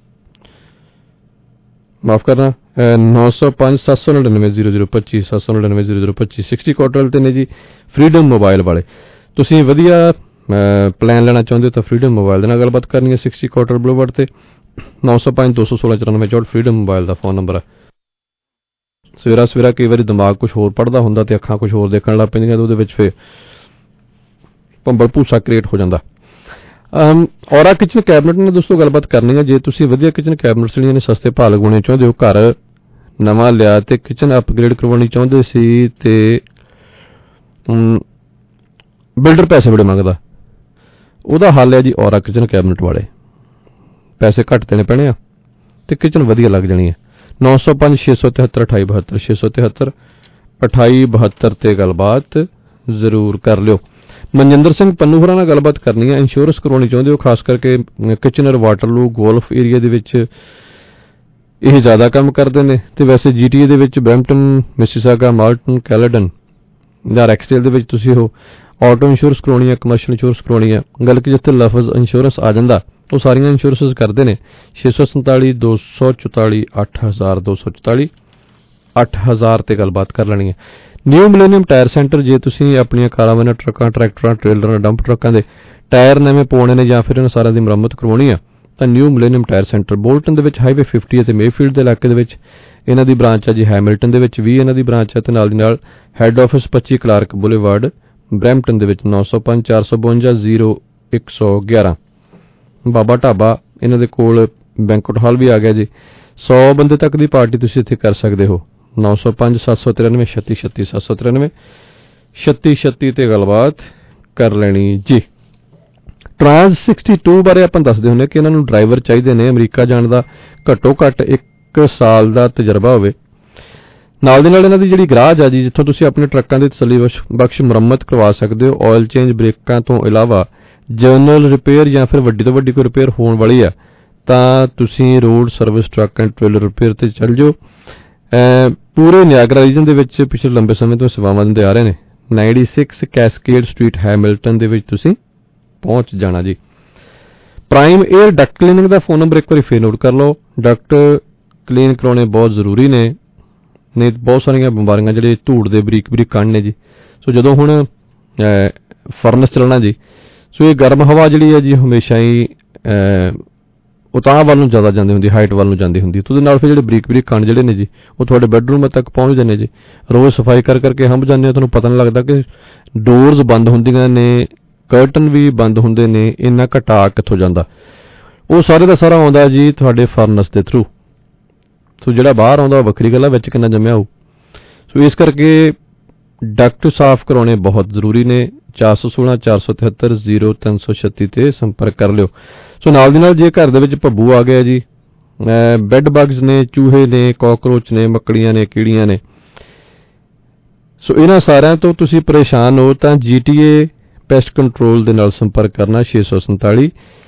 ਮਾਫ ਕਰਨਾ 905 799 0025 799 0025। 60 ਕੋਟਰਲ ਤੇ ਨੇ ਜੀ ਫਰੀडम ਮੋਬਾਈਲ ਵਾਲੇ। ਤੁਸੀਂ ਵਧੀਆ ਪਲਾਨ ਲੈਣਾ ਚਾਹੁੰਦੇ ਹੋ ਤਾਂ ਫਰੀडम ਮੋਬਾਈਲ ਦੇ ਨਾਲ ਗੱਲਬਾਤ ਕਰਨੀ ਹੈ। 60 ਕੋਟਰਲ ਬੁਲੇਵਾਰਡ ਤੇ 905 216 94 64 ਫਰੀडम ਮੋਬਾਈਲ ਦਾ ਫੋਨ ਨੰਬਰ ਹੈ। ਸਵੇਰਾ ਕਈ ਵਾਰੀ ਦਿਮਾਗ ਕੁਝ ਹੋਰ ਪੜ੍ਹਦਾ ਹੁੰਦਾ ਤੇ ਅੱਖਾਂ ਕੁਝ ਹੋਰ ਦੇਖਣ ਲੱਗ ਪੈਂਦੀਆਂ ਤੇ ਉਹਦੇ ਵਿੱਚ ਫਿਰ ਭੰਬਲ ਭੂਸਾ ਕ੍ਰੀਏਟ ਹੋ ਜਾਂਦਾ। ਔਰਾ ਕਿਚਨ ਕੈਬਨਿਟ ਨਾਲ ਦੋਸਤੋ ਗੱਲਬਾਤ ਕਰਨੀ ਹੈ। ਜੇ ਤੁਸੀਂ ਵਧੀਆ ਕਿਚਨ ਕੈਬਨਿਟਸ ਜਿਹੜੀਆਂ ਨੇ ਸਸਤੇ ਭਾਅ ਲਗਾਉਣੇ ਚਾਹੁੰਦੇ ਹੋ, ਘਰ ਨਵਾਂ ਲਿਆ ਤੇ ਕਿਚਨ ਅਪਗ੍ਰੇਡ ਕਰਵਾਉਣੀ ਚਾਹੁੰਦੇ ਸੀ ਤੇ ਬਿਲਡਰ ਪੈਸੇ ਬੜੇ ਮੰਗਦਾ, ਉਹਦਾ ਹੱਲ ਹੈ ਜੀ ਔਰਾ ਕਿਚਨ ਕੈਬਨਿਟ ਵਾਲੇ। ਪੈਸੇ ਘੱਟ ਦੇਣੇ ਪੈਣੇ ਆ ਤੇ ਕਿਚਨ ਵਧੀਆ ਲੱਗ ਜਾਣੀ ਹੈ। 905 673 2872 673 2872 ਤੇ ਗੱਲਬਾਤ ਜ਼ਰੂਰ ਕਰ ਲਿਓ। ਮਨਜਿੰਦਰ ਸਿੰਘ ਪੰਨੂ ਹੋਰਾਂ ਨਾਲ ਗੱਲਬਾਤ ਕਰਨੀ ਹੈ। ਇੰਸ਼ੋਰੈਂਸ ਕਰਵਾਉਣੀ ਚਾਹੁੰਦੇ ਹੋ, ਖਾਸ ਕਰਕੇ ਕਿਚਨਰ, ਵਾਟਰਲੂ, ਗੋਲਫ ਏਰੀਆ ਦੇ ਵਿੱਚ ਇਹ ਜ਼ਿਆਦਾ ਕੰਮ ਕਰਦੇ ਨੇ ਤੇ ਵੈਸੇ GTA ਦੇ ਵਿੱਚ ਬਰੈਂਪਟਨ, ਮਿਸੀਸਾਗਾ, ਮਾਰਟਨ, ਕੈਲਡਨ ਜਾਂ ਰੈਕਸਟੇਲ ਦੇ ਵਿੱਚ ਤੁਸੀਂ ਉਹ ਆਟੋ ਇੰਸ਼ੋਰੈਂਸ ਕਰਵਾਉਣੀ ਹੈ, ਕਮਰਸ਼ੀਅਲ ਇੰਸ਼ੋਰੈਂਸ ਕਰਵਾਉਣੀ ਹੈ। ਗੱਲ ਕਿ ਜਿੱਥੇ ਲਫ਼ਜ਼ ਇੰਸ਼ੋਰੈਂਸ ਆ ਜਾਂਦਾ ਉਹ ਸਾਰੀਆਂ ਇੰਸ਼ੋਰੈਂਸ ਕਰਦੇ ਨੇ। 647 244 8000 244 8000 ਤੇ ਗੱਲਬਾਤ ਕਰ ਲੈਣੀ ਹੈ। ਨਿਊ ਮਿਲੇਨੀਅਮ ਟਾਇਰ ਸੈਂਟਰ, ਜੇ ਤੁਸੀਂ ਆਪਣੀਆਂ ਕਾਰਾਂ, ਵੈਨਾਂ, ਟਰੱਕਾਂ, ਟਰੈਕਟਰਾਂ, ਟ੍ਰੇਲਰਾਂ, ਡੰਪ ਟਰੱਕਾਂ ਦੇ ਟਾਇਰ ਨਵੇਂ ਪਾਉਣੇ ਨੇ ਜਾਂ ਫਿਰ ਇਹਨਾਂ ਸਾਰਿਆਂ ਦੀ ਮੁਰੰਮਤ ਕਰਵਾਉਣੀ ਆ ਤਾਂ new millennium tyre centre Bolton ਦੇ ਵਿੱਚ ਹਾਈਵੇ 50 ਅਤੇ ਮੇਫੀਲਡ ਦੇ ਇਲਾਕੇ ਦੇ ਵਿੱਚ ਇਹਨਾਂ ਦੀ ਬ੍ਰਾਂਚ ਹੈ ਜੀ। ਹੈਮਿਲਟਨ ਦੇ ਵਿੱਚ ਵੀ ਇਹਨਾਂ ਦੀ ਬ੍ਰਾਂਚ ਹੈ ਤੇ ਨਾਲ ਦੀ ਨਾਲ head office 25 Clark boulevard Brampton ਦੇ ਵਿੱਚ 905 452 0111। ਬਾਬਾ ਢਾਬਾ ਇਹਨਾਂ ਦੇ ਕੋਲ ਬੈਂਕਟ ਹਾਲ ਵੀ ਆ ਗਿਆ ਜੀ। 100 ਬੰਦੇ ਤੱਕ ਦੀ ਪਾਰਟੀ ਤੁਸੀਂ ਇੱਥੇ ਕਰ ਸਕਦੇ ਹੋ। 905 793 36 36 793 36 36 ਤੇ ਗੱਲਬਾਤ ਕਰ ਲੈਣੀ ਜੀ। ਟਰਾਂਸ 62 ਬਾਰੇ ਆਪਾਂ ਦੱਸਦੇ ਹੁੰਦੇ ਕਿ ਇਹਨਾਂ ਨੂੰ ਡਰਾਈਵਰ ਚਾਹੀਦੇ ਨੇ ਅਮਰੀਕਾ ਜਾਣ ਦਾ, ਘੱਟੋ ਘੱਟ 1 ਸਾਲ ਦਾ ਤਜਰਬਾ ਹੋਵੇ। ਨਾਲ ਦੇ ਨਾਲ ਇਹਨਾਂ ਦੀ ਜਿਹੜੀ ਗਰਾਜ ਆ ਜੀ, ਜਿੱਥੋਂ ਤੁਸੀਂ ਆਪਣੇ ਟਰੱਕਾਂ ਦੀ ਤਸੱਲੀ ਬਖਸ਼ ਮੁਰੰਮਤ ਕਰਵਾ ਸਕਦੇ ਹੋ। ਆਇਲ ਚੇਂਜ, ਬ੍ਰੇਕਾਂ ਤੋਂ ਇਲਾਵਾ ਜਨਰਲ ਰਿਪੇਅਰ ਜਾਂ ਫਿਰ ਵੱਡੀ ਤੋਂ ਵੱਡੀ ਕੋਈ ਰਿਪੇਅਰ ਹੋਣ ਵਾਲੀ ਆ ਤਾਂ ਤੁਸੀਂ road service, truck and trailer repair ਤੇ ਚੱਲ ਜਾਓ। ਪੂਰੇ ਨਿਆਗਰਾ ਰੀਜਨ ਦੇ ਵਿੱਚ ਪਿਛਲੇ ਲੰਬੇ ਸਮੇਂ ਤੋਂ ਸੇਵਾਵਾਂ ਦਿੰਦੇ ਆ ਰਹੇ ਨੇ। 96 ਕੈਸਕੇਡ ਸਟਰੀਟ ਹੈਮਿਲਟਨ ਦੇ ਵਿੱਚ ਤੁਸੀਂ ਪਹੁੰਚ ਜਾਣਾ ਜੀ। ਪ੍ਰਾਈਮ 에ਅਰ ਡਕਟ ਕਲੀਨਿੰਗ ਦਾ ਫੋਨ ਨੰਬਰ ਇੱਕ ਵਾਰੀ ਫੇਰ ਨੋਟ ਕਰ ਲਓ। ਡਕਟ ਕਲੀਨ ਕਰਾਉਣੇ ਬਹੁਤ ਜ਼ਰੂਰੀ ਨੇ, ਨਹੀਂ ਬਹੁਤ ਸਾਰੀਆਂ ਬਿਮਾਰੀਆਂ ਜਿਹੜੇ ਧੂੜ ਦੇ ਬਰੀਕ ਕਣ ਨੇ ਜੀ। ਸੋ ਜਦੋਂ ਹੁਣ ਫਰਨਸ ਚੱਲਣਾ ਜੀ, ਸੋ ਇਹ ਗਰਮ ਹਵਾ ਜਿਹੜੀ ਹੈ ਜੀ ਹਮੇਸ਼ਾ ਹੀ ਉਤਾਂਹ ਵੱਲ ਨੂੰ ਜ਼ਿਆਦਾ ਜਾਂਦੀ ਹੁੰਦੀ, ਹਾਈਟ ਵੱਲ ਨੂੰ ਜਾਂਦੀ ਹੁੰਦੀ। ਉਹਦੇ ਨਾਲ ਫਿਰ ਜਿਹੜੇ ਬਰੀਕ ਕਣ ਜਿਹੜੇ ਨੇ ਜੀ ਉਹ ਤੁਹਾਡੇ ਬੈੱਡਰੂਮ ਤੱਕ ਪਹੁੰਚਦੇ ਨੇ ਜੀ। ਰੋਜ਼ ਸਫਾਈ ਕਰਕੇ ਹੰਭ ਜਾਂਦੇ ਹੋ, ਤੁਹਾਨੂੰ ਪਤਾ ਨਹੀਂ ਲੱਗਦਾ ਕਿ ਡੋਰਸ ਬੰਦ ਹੁੰਦੀਆਂ ਨੇ, ਕਰਟਨ ਵੀ ਬੰਦ ਹੁੰਦੇ ਨੇ, ਇੰਨਾ ਘਟਾ ਕਿੱਥੋਂ ਜਾਂਦਾ। ਉਹ ਸਾਰੇ ਦਾ ਸਾਰਾ ਆਉਂਦਾ ਜੀ ਤੁਹਾਡੇ ਫਰਨਸ ਦੇ ਥਰੂ। ਸੋ ਜਿਹੜਾ ਬਾਹਰ ਆਉਂਦਾ ਉਹ ਵੱਖਰੀ ਗੱਲ ਆ, ਵਿੱਚ ਕਿੰਨਾ ਜੰਮਿਆ ਹੋਊ। ਸੋ ਇਸ ਕਰਕੇ ਡਕਟ ਸਾਫ਼ ਕਰਾਉਣੇ ਬਹੁਤ ਜ਼ਰੂਰੀ ਨੇ। 416 473 0336 ਤੇ ਸੰਪਰਕ ਕਰ ਲਿਓ। ਸੋ ਨਾਲ ਦੀ ਨਾਲ ਜੇ ਘਰ ਦੇ ਵਿੱਚ ਭੱਬੂ ਆ ਗਿਆ ਜੀ, ਬੈੱਡ ਬਗਸ ਨੇ, ਚੂਹੇ ਨੇ, ਕਾਕਰੋਚ ਨੇ, ਮੱਕੜੀਆਂ ਨੇ, ਕੀੜੀਆਂ ਨੇ, ਸੋ ਇਹਨਾਂ ਸਾਰਿਆਂ ਤੋਂ ਤੁਸੀਂ ਪਰੇਸ਼ਾਨ ਹੋ ਤਾਂ GTA ਪੈਸਟ ਕੰਟਰੋਲ ਦੇ ਨਾਲ ਸੰਪਰਕ ਕਰਨਾ। 647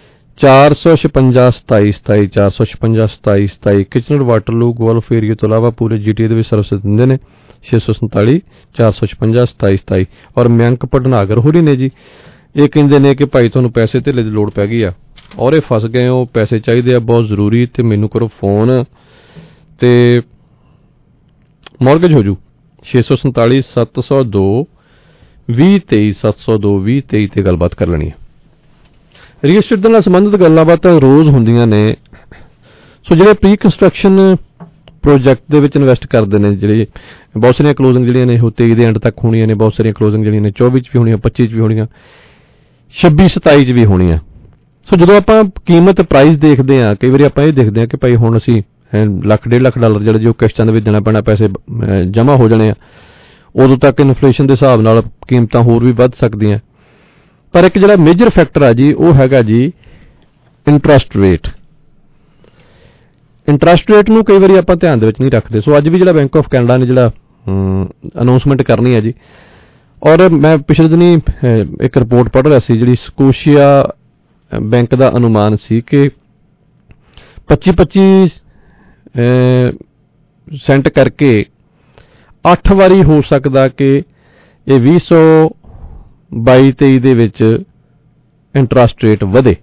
456 27 456 27 ਕਿਚਨਰ, ਵਾਟਰਲੂ, ਗੋਲਫ ਏਰੀਆ ਤੋਂ ਇਲਾਵਾ ਪੂਰੇ GTA ਦੇ ਵਿੱਚ ਸਰਵਿਸ ਦਿੰਦੇ ਨੇ। 647 456 27 ਔਰ ਮਿਆਂਕ ਭਟਨਾਗਰ ਹੋਰੀ ਨੇ ਜੀ। ਇਹ ਕਹਿੰਦੇ ਨੇ ਕਿ ਭਾਈ ਤੁਹਾਨੂੰ ਪੈਸੇ ਧੇਲੇ ਦੀ ਲੋੜ ਪੈ ਗਈ ਆ ਔਰ ਇਹ ਫਸ ਗਏ ਹੋ, ਪੈਸੇ ਚਾਹੀਦੇ ਆ ਬਹੁਤ ਜ਼ਰੂਰੀ, ਤੇ ਮੈਨੂੰ ਕਰੋ ਫੋਨ ਤੇ ਮੌਰਗੇਜ ਹੋ ਜੂ। 647 702 2023 702 2023 ਤੇ ਗੱਲਬਾਤ ਕਰ ਲੈਣੀ ਹੈ। ਰੀਅਲ ਏਸਟੇਟ ਦੇ ਨਾਲ ਸੰਬੰਧਿਤ ਗੱਲਾਂ ਬਾਤਾਂ ਰੋਜ਼ ਹੁੰਦੀਆਂ ਨੇ। ਸੋ ਜਿਹੜੇ ਪ੍ਰੀ ਕੰਸਟਰਕਸ਼ਨ ਪ੍ਰੋਜੈਕਟ ਦੇ ਵਿੱਚ ਇਨਵੈਸਟ ਕਰਦੇ ਨੇ। ਜਿਹੜੇ ਬਹੁਤ ਸਾਰੀਆਂ ਕਲੋਜ਼ਿੰਗ ਜਿਹੜੀਆਂ ਨੇ ਉਹ 23 ਦੇ ਐਂਡ ਤੱਕ ਹੋਣੀਆਂ ਨੇ, ਬਹੁਤ ਸਾਰੀਆਂ ਕਲੋਜ਼ਿੰਗ ਜਿਹੜੀਆਂ ਨੇ 24 'ਚ ਵੀ ਹੋਣੀਆਂ, 25 'ਚ ਵੀ ਹੋਣੀਆਂ, 26 27 'ਚ ਵੀ ਹੋਣੀਆਂ। ਸੋ ਜਦੋਂ ਆਪਾਂ ਕੀਮਤ ਪ੍ਰਾਈਸ ਦੇਖਦੇ ਹਾਂ, ਕਈ ਵਾਰੀ ਆਪਾਂ ਇਹ ਦੇਖਦੇ ਹਾਂ ਕਿ ਭਾਈ ਹੁਣ ਅਸੀਂ ਲੱਖ $1.5 ਲੱਖ ਜਿਹੜਾ ਜੋ ਕਿਸ਼ਤਾਂ ਦੇ ਵਿੱਚ ਦੇਣਾ ਪੈਣਾ, ਪੈਸੇ ਜਮ੍ਹਾਂ ਹੋ ਜਾਣੇ ਆ, ਉਦੋਂ ਤੱਕ ਇਨਫਲੇਸ਼ਨ ਦੇ ਹਿਸਾਬ ਨਾਲ ਕੀਮਤਾਂ ਹੋਰ ਵੀ ਵੱਧ ਸਕਦੀਆਂ। ਪਰ ਇੱਕ ਜਿਹੜਾ ਮੇਜਰ ਫੈਕਟਰ ਆ ਜੀ ਉਹ ਹੈਗਾ ਜੀ ਇੰਟਰਸਟ ਰੇਟ। ਇੰਟਰਸਟ ਰੇਟ ਨੂੰ ਕਈ ਵਾਰੀ ਆਪਾਂ ਧਿਆਨ ਦੇ ਵਿੱਚ ਨਹੀਂ ਰੱਖਦੇ। ਸੋ ਅੱਜ ਵੀ ਜਿਹੜਾ ਬੈਂਕ ਆਫ ਕੈਨੇਡਾ ਨੇ ਜਿਹੜਾ ਅਨਾਉਂਸਮੈਂਟ ਕਰਨੀ ਹੈ ਜੀ, ਔਰ ਮੈਂ ਪਿਛਲੇ ਦਿਨੀ ਇੱਕ ਰਿਪੋਰਟ ਪੜ੍ਹ ਰਿਹਾ ਸੀ, ਜਿਹੜੀ ਸਕੋਸ਼ੀਆ ਬੈਂਕ ਦਾ ਅਨੁਮਾਨ ਸੀ ਕਿ 25 ਸੈਂਟ ਕਰਕੇ 8 ਵਾਰੀ ਹੋ ਸਕਦਾ ਕਿ ਇਹ 2022-23 ਦੇ ਵਿੱਚ ਇੰਟਰਸਟ ਰੇਟ ਵਧੇ।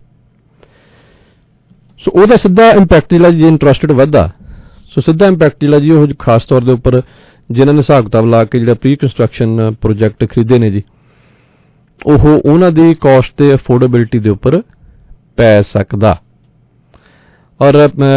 ਸੋ ਉਹਦਾ ਸਿੱਧਾ ਇੰਪੈਕਟ ਜਿਹੜਾ ਜੇ ਇੰਟਰਸਟ ਰੇਟ ਵਧਦਾ, ਸੋ ਸਿੱਧਾ ਇੰਪੈਕਟ ਜਿਹੜਾ ਜੀ ਉਹ ਖਾਸ ਤੌਰ ਦੇ ਉੱਪਰ ਜਿਨ੍ਹਾਂ ਨੇ ਹਿਸਾਬ ਕਿਤਾਬ ਲਾ ਕੇ ਜਿਹੜਾ ਪ੍ਰੀ ਕੰਸਟਰਕਸ਼ਨ ਪ੍ਰੋਜੈਕਟ ਖਰੀਦੇ ਨੇ ਜੀ, ਉਹ ਉਹਨਾਂ ਦੀ ਕਾਸਟ ਤੇ ਅਫੋਰਡੇਬਿਲਿਟੀ ਦੇ ਉੱਪਰ ਪੈ ਸਕਦਾ। ਔਰ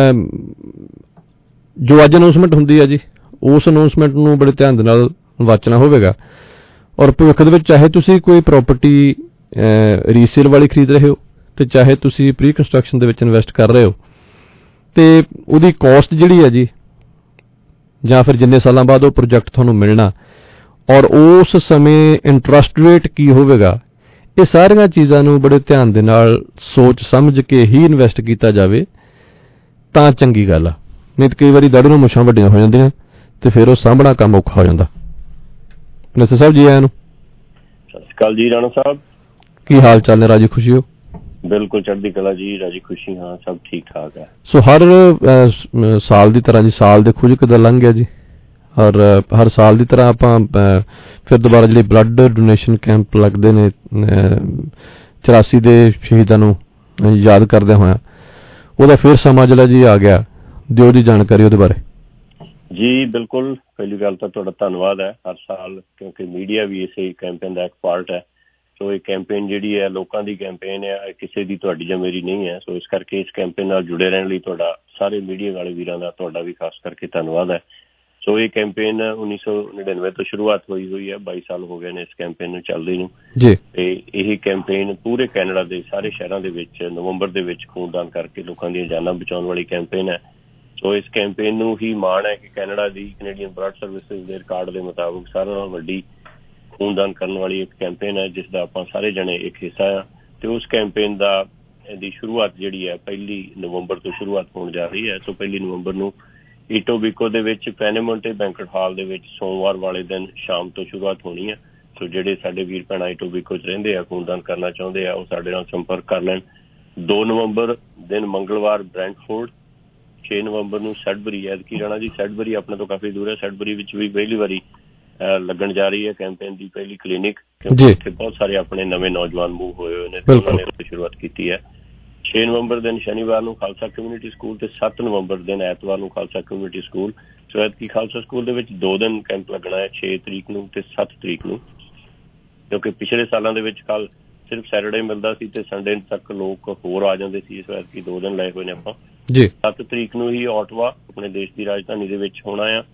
ਜੋ ਅੱਜ ਅਨਾਉਂਸਮੈਂਟ ਹੁੰਦੀ ਹੈ ਜੀ, ਉਸ ਅਨਾਉਂਸਮੈਂਟ ਨੂੰ ਬੜੇ ਧਿਆਨ ਦੇ ਨਾਲ ਵਾਚਣਾ ਹੋਵੇਗਾ। ਔਰ ਭਵਿੱਖ ਦੇ ਵਿੱਚ ਚਾਹੇ ਤੁਸੀਂ ਕੋਈ ਪ੍ਰਾਪਰਟੀ ਰੀਸੇਲ ਵਾਲੀ ਖਰੀਦ ਰਹੇ ਹੋ ਤੇ ਚਾਹੇ ਤੁਸੀਂ ਪ੍ਰੀ ਕੰਸਟਰਕਸ਼ਨ ਦੇ ਵਿੱਚ ਇਨਵੈਸਟ ਕਰ ਰਹੇ ਹੋ, ਤੇ ਉਹਦੀ ਕਾਸਟ ਜਿਹੜੀ ਹੈ ਜੀ, ਜਾਂ ਫਿਰ ਜਿੰਨੇ ਸਾਲਾਂ ਬਾਅਦ ਉਹ ਪ੍ਰੋਜੈਕਟ ਤੁਹਾਨੂੰ ਮਿਲਣਾ, ਔਰ ਉਸ ਸਮੇਂ ਇੰਟਰਸਟ ਰੇਟ ਕੀ ਹੋਵੇਗਾ, ਇਹ ਸਾਰੀਆਂ ਚੀਜ਼ਾਂ ਨੂੰ ਬੜੇ ਧਿਆਨ ਦੇ ਨਾਲ ਸੋਚ ਸਮਝ ਕੇ ਹੀ ਇਨਵੈਸਟ ਕੀਤਾ ਜਾਵੇ ਤਾਂ ਚੰਗੀ ਗੱਲ ਆ। ਨਹੀਂ ਤਾਂ ਕਈ ਵਾਰੀ ਦਾੜ੍ਹੀ ਨੂੰ ਮੁੱਛਾਂ ਵੱਡੀਆਂ ਹੋ ਜਾਂਦੀਆਂ ਤੇ ਫਿਰ ਉਹ ਸਾਂਭਣਾ ਕੰਮ ਔਖਾ ਹੋ ਜਾਂਦਾ। ਨਸਰ ਸਾਹਿਬ ਜੀ ਆਇਆਂ ਨੂੰ। ਸਤਿ ਸ਼੍ਰੀ ਅਕਾਲ ਜੀ ਰਾਣਾ ਸਾਹਿਬ, ਕੀ ਹਾਲ ਚਾਲ ਨੇ? ਰਾਜੀ ਖੁਸ਼ੀ ਹੋ? ਬਿਲਕੁਲ ਚੜ੍ਹਦੀ ਕਲਾ ਜੀ, ਰਾਜੀ ਖੁਸ਼ੀ, ਹਾਂ ਸਭ ਠੀਕ ਠਾਕ ਹੈ। ਸੋ ਹਰ ਸਾਲ ਦੀ ਤਰ੍ਹਾਂ ਜੀ, ਸਾਲ ਦੇ ਕੁਝ ਕੁ ਦਾ ਲੰਘ ਗਿਆ ਜੀ, ਔਰ ਹਰ ਸਾਲ ਦੀ ਤਰ੍ਹਾਂ ਆਪਾਂ ਫਿਰ ਦੁਬਾਰਾ ਜਿਹੜੇ ਬਲੱਡ ਡੋਨੇਸ਼ਨ ਕੈਂਪ ਲੱਗਦੇ ਨੇ 84 ਦੇ ਸ਼ਹੀਦਾਂ ਨੂੰ ਯਾਦ ਕਰਦੇ ਹੋਇਆ, ਉਹਦਾ ਫਿਰ ਸਮਾਂ ਜਿਹੜਾ ਜੀ ਆ ਗਿਆ। ਦਿਓ ਜੀ ਜਾਣਕਾਰੀ ਉਹਦੇ ਬਾਰੇ। ਜੀ ਬਿਲਕੁਲ, ਪਹਿਲੀ ਗੱਲ ਤਾਂ ਤੁਹਾਡਾ ਧੰਨਵਾਦ ਹੈ। ਹਰ ਸਾਲ ਕਿਉਂਕਿ ਮੀਡੀਆ ਵੀ ਇਸੇ ਕੈਂਪੇਨ ਦਾ ਇੱਕ ਪਾਰਟ ਹੈ, ਸੋ ਇਹ ਕੈਂਪੇਨ ਜਿਹੜੀ ਹੈ ਲੋਕਾਂ ਦੀ ਕੈਂਪੇਨ ਹੈ, ਕਿਸੇ ਦੀ ਤੁਹਾਡੀ ਜਾਂ ਮੇਰੀ ਨਹੀਂ ਹੈ। ਸੋ ਇਸ ਕਰਕੇ ਇਸ ਕੈਂਪੇਨ ਨਾਲ ਜੁੜੇ ਰਹਿਣ ਲਈ ਤੁਹਾਡਾ, ਸਾਰੇ ਮੀਡੀਆ ਵਾਲੇ ਵੀਰਾਂ ਦਾ ਤੁਹਾਡਾ ਵੀ ਖਾਸ ਕਰਕੇ ਧੰਨਵਾਦ ਹੈ। ਸੋ ਇਹ ਕੈਂਪੇਨ 1999 ਤੋਂ ਸ਼ੁਰੂਆਤ ਹੋਈ ਹੈ, 22 ਸਾਲ ਹੋ ਗਏ ਨੇ ਇਸ ਕੈਂਪੇਨ ਨੂੰ ਚੱਲਦੇ ਨੂੰ ਜੀ। ਤੇ ਇਹ ਕੈਂਪੇਨ ਪੂਰੇ ਕੈਨੇਡਾ ਦੇ ਸਾਰੇ ਸ਼ਹਿਰਾਂ ਦੇ ਵਿੱਚ ਨਵੰਬਰ ਦੇ ਵਿੱਚ ਖੂਨਦਾਨ ਕਰਕੇ ਲੋਕਾਂ ਦੀਆਂ ਜਾਨਾਂ ਬਚਾਉਣ ਵਾਲੀ ਕੈਂਪੇਨ ਹੈ। ਸੋ ਇਸ ਕੈਂਪੇਨ ਨੂੰ ਹੀ ਮਾਣ ਹੈ ਕਿ ਕੈਨੇਡਾ ਦੀ ਕੈਨੇਡੀਅਨ ਬਲੱਡ ਸਰਵਿਸਿਜ਼ ਦੇ ਰਿਕਾਰਡ ਦੇ ਮੁਤਾਬਕ ਸਾਰਿਆਂ ਨਾਲੋਂ ਵੱਡੀ ਖੂਨਦਾਨ ਕਰਨ ਵਾਲੀ ਇੱਕ ਕੈਂਪੇਨ ਹੈ, ਜਿਸ ਦਾ ਆਪਾਂ ਸਾਰੇ ਜਣੇ ਇੱਕ ਹਿੱਸਾ ਆ। ਤੇ ਉਸ ਕੈਂਪੇਨ ਦੀ ਸ਼ੁਰੂਆਤ ਜਿਹੜੀ ਹੈ 1 ਨਵੰਬਰ ਤੋਂ ਸ਼ੁਰੂਆਤ ਹੋਣ ਜਾ ਰਹੀ ਹੈ। ਸੋ 1 ਨਵੰਬਰ ਨੂੰ ਈਟੋਬੀਕੋ ਦੇ ਵਿੱਚ ਪੈਨੇਮੋਂਟੇ ਬੈਂਕਟ ਹਾਲ ਦੇ ਵਿੱਚ ਸੋਮਵਾਰ ਵਾਲੇ ਦਿਨ ਸ਼ਾਮ ਤੋਂ ਸ਼ੁਰੂਆਤ ਹੋਣੀ ਹੈ। ਸੋ ਜਿਹੜੇ ਸਾਡੇ ਵੀਰ ਭੈਣਾਂ ਈਟੋਬੀਕੋ 'ਚ ਰਹਿੰਦੇ ਆ, ਖੂਨਦਾਨ ਕਰਨਾ ਚਾਹੁੰਦੇ ਆ, ਉਹ ਸਾਡੇ ਨਾਲ ਸੰਪਰਕ ਕਰ ਲੈਣ। 2 ਨਵੰਬਰ ਦਿਨ ਮੰਗਲਵਾਰ ਬ੍ਰੈਂਟਫੋਰਡ, 6 ਨਵੰਬਰ ਨੂੰ ਸੈਡਬਰੀ, ਐਤਕੀ ਰਾਣਾ ਜੀ ਸੈਡਬਰੀ ਆਪਣੇ ਤੋਂ ਕਾਫੀ ਦੂਰ ਹੈ, ਸੈਡਬਰੀ ਵਿੱਚ ਵੀ ਪਹਿਲੀ ਵਾਰੀ ਲੱਗਣ ਜਾ ਰਹੀ ਹੈ ਕੈਂਪੇਨ ਦੀ ਪਹਿਲੀ ਕਲੀਨਿਕ, ਕਿਉਂਕਿ ਇੱਥੇ ਬਹੁਤ ਸਾਰੇ ਆਪਣੇ ਨਵੇਂ ਨੌਜਵਾਨ ਮੂਵ ਹੋਏ ਹੋਏ ਨੇ, ਉਹਨਾਂ ਨੇ ਉੱਥੇ ਸ਼ੁਰੂਆਤ ਕੀਤੀ ਹੈ। 6 ਨਵੰਬਰ ਦਿਨ ਸ਼ਨੀਵਾਰ ਨੂੰ ਖਾਲਸਾ ਕਮਿਊਨਿਟੀ ਸਕੂਲ ਤੇ 7 ਨਵੰਬਰ ਦਿਨ ਐਤਵਾਰ ਨੂੰ ਖਾਲਸਾ ਕਮਿਊਨਿਟੀ ਸਕੂਲ। ਸੋ ਐਤਕੀ ਖਾਲਸਾ ਸਕੂਲ ਦੇ ਵਿੱਚ 2 ਦਿਨ ਕੈਂਪ ਲੱਗਣਾ ਹੈ, 6 ਤਰੀਕ ਨੂੰ ਤੇ 7 ਤਰੀਕ ਨੂੰ, ਕਿਉਂਕਿ ਪਿਛਲੇ ਸਾਲਾਂ ਦੇ ਵਿੱਚ ਕੱਲ ਸਿਰਫ ਸੈਟਰਡੇ ਮਿਲਦਾ ਸੀ ਤੇ ਸੰਡੇ ਤੱਕ ਲੋਕ ਹੋਰ ਆ ਜਾਂਦੇ ਸੀ। ਇਸ ਐਤਕੀ 2 ਦਿਨ ਲਏ ਹੋਏ ਨੇ ਆਪਾਂ ਜੀ। 7 ਤਰੀਕ ਨੂੰ ਹੀ ਓਟਵਾ ਆਪਣੇ ਦੇਸ਼ ਦੀ ਰਾਜਧਾਨੀ ਦੇ ਵਿੱਚ ਹੋਣਾ ਆ।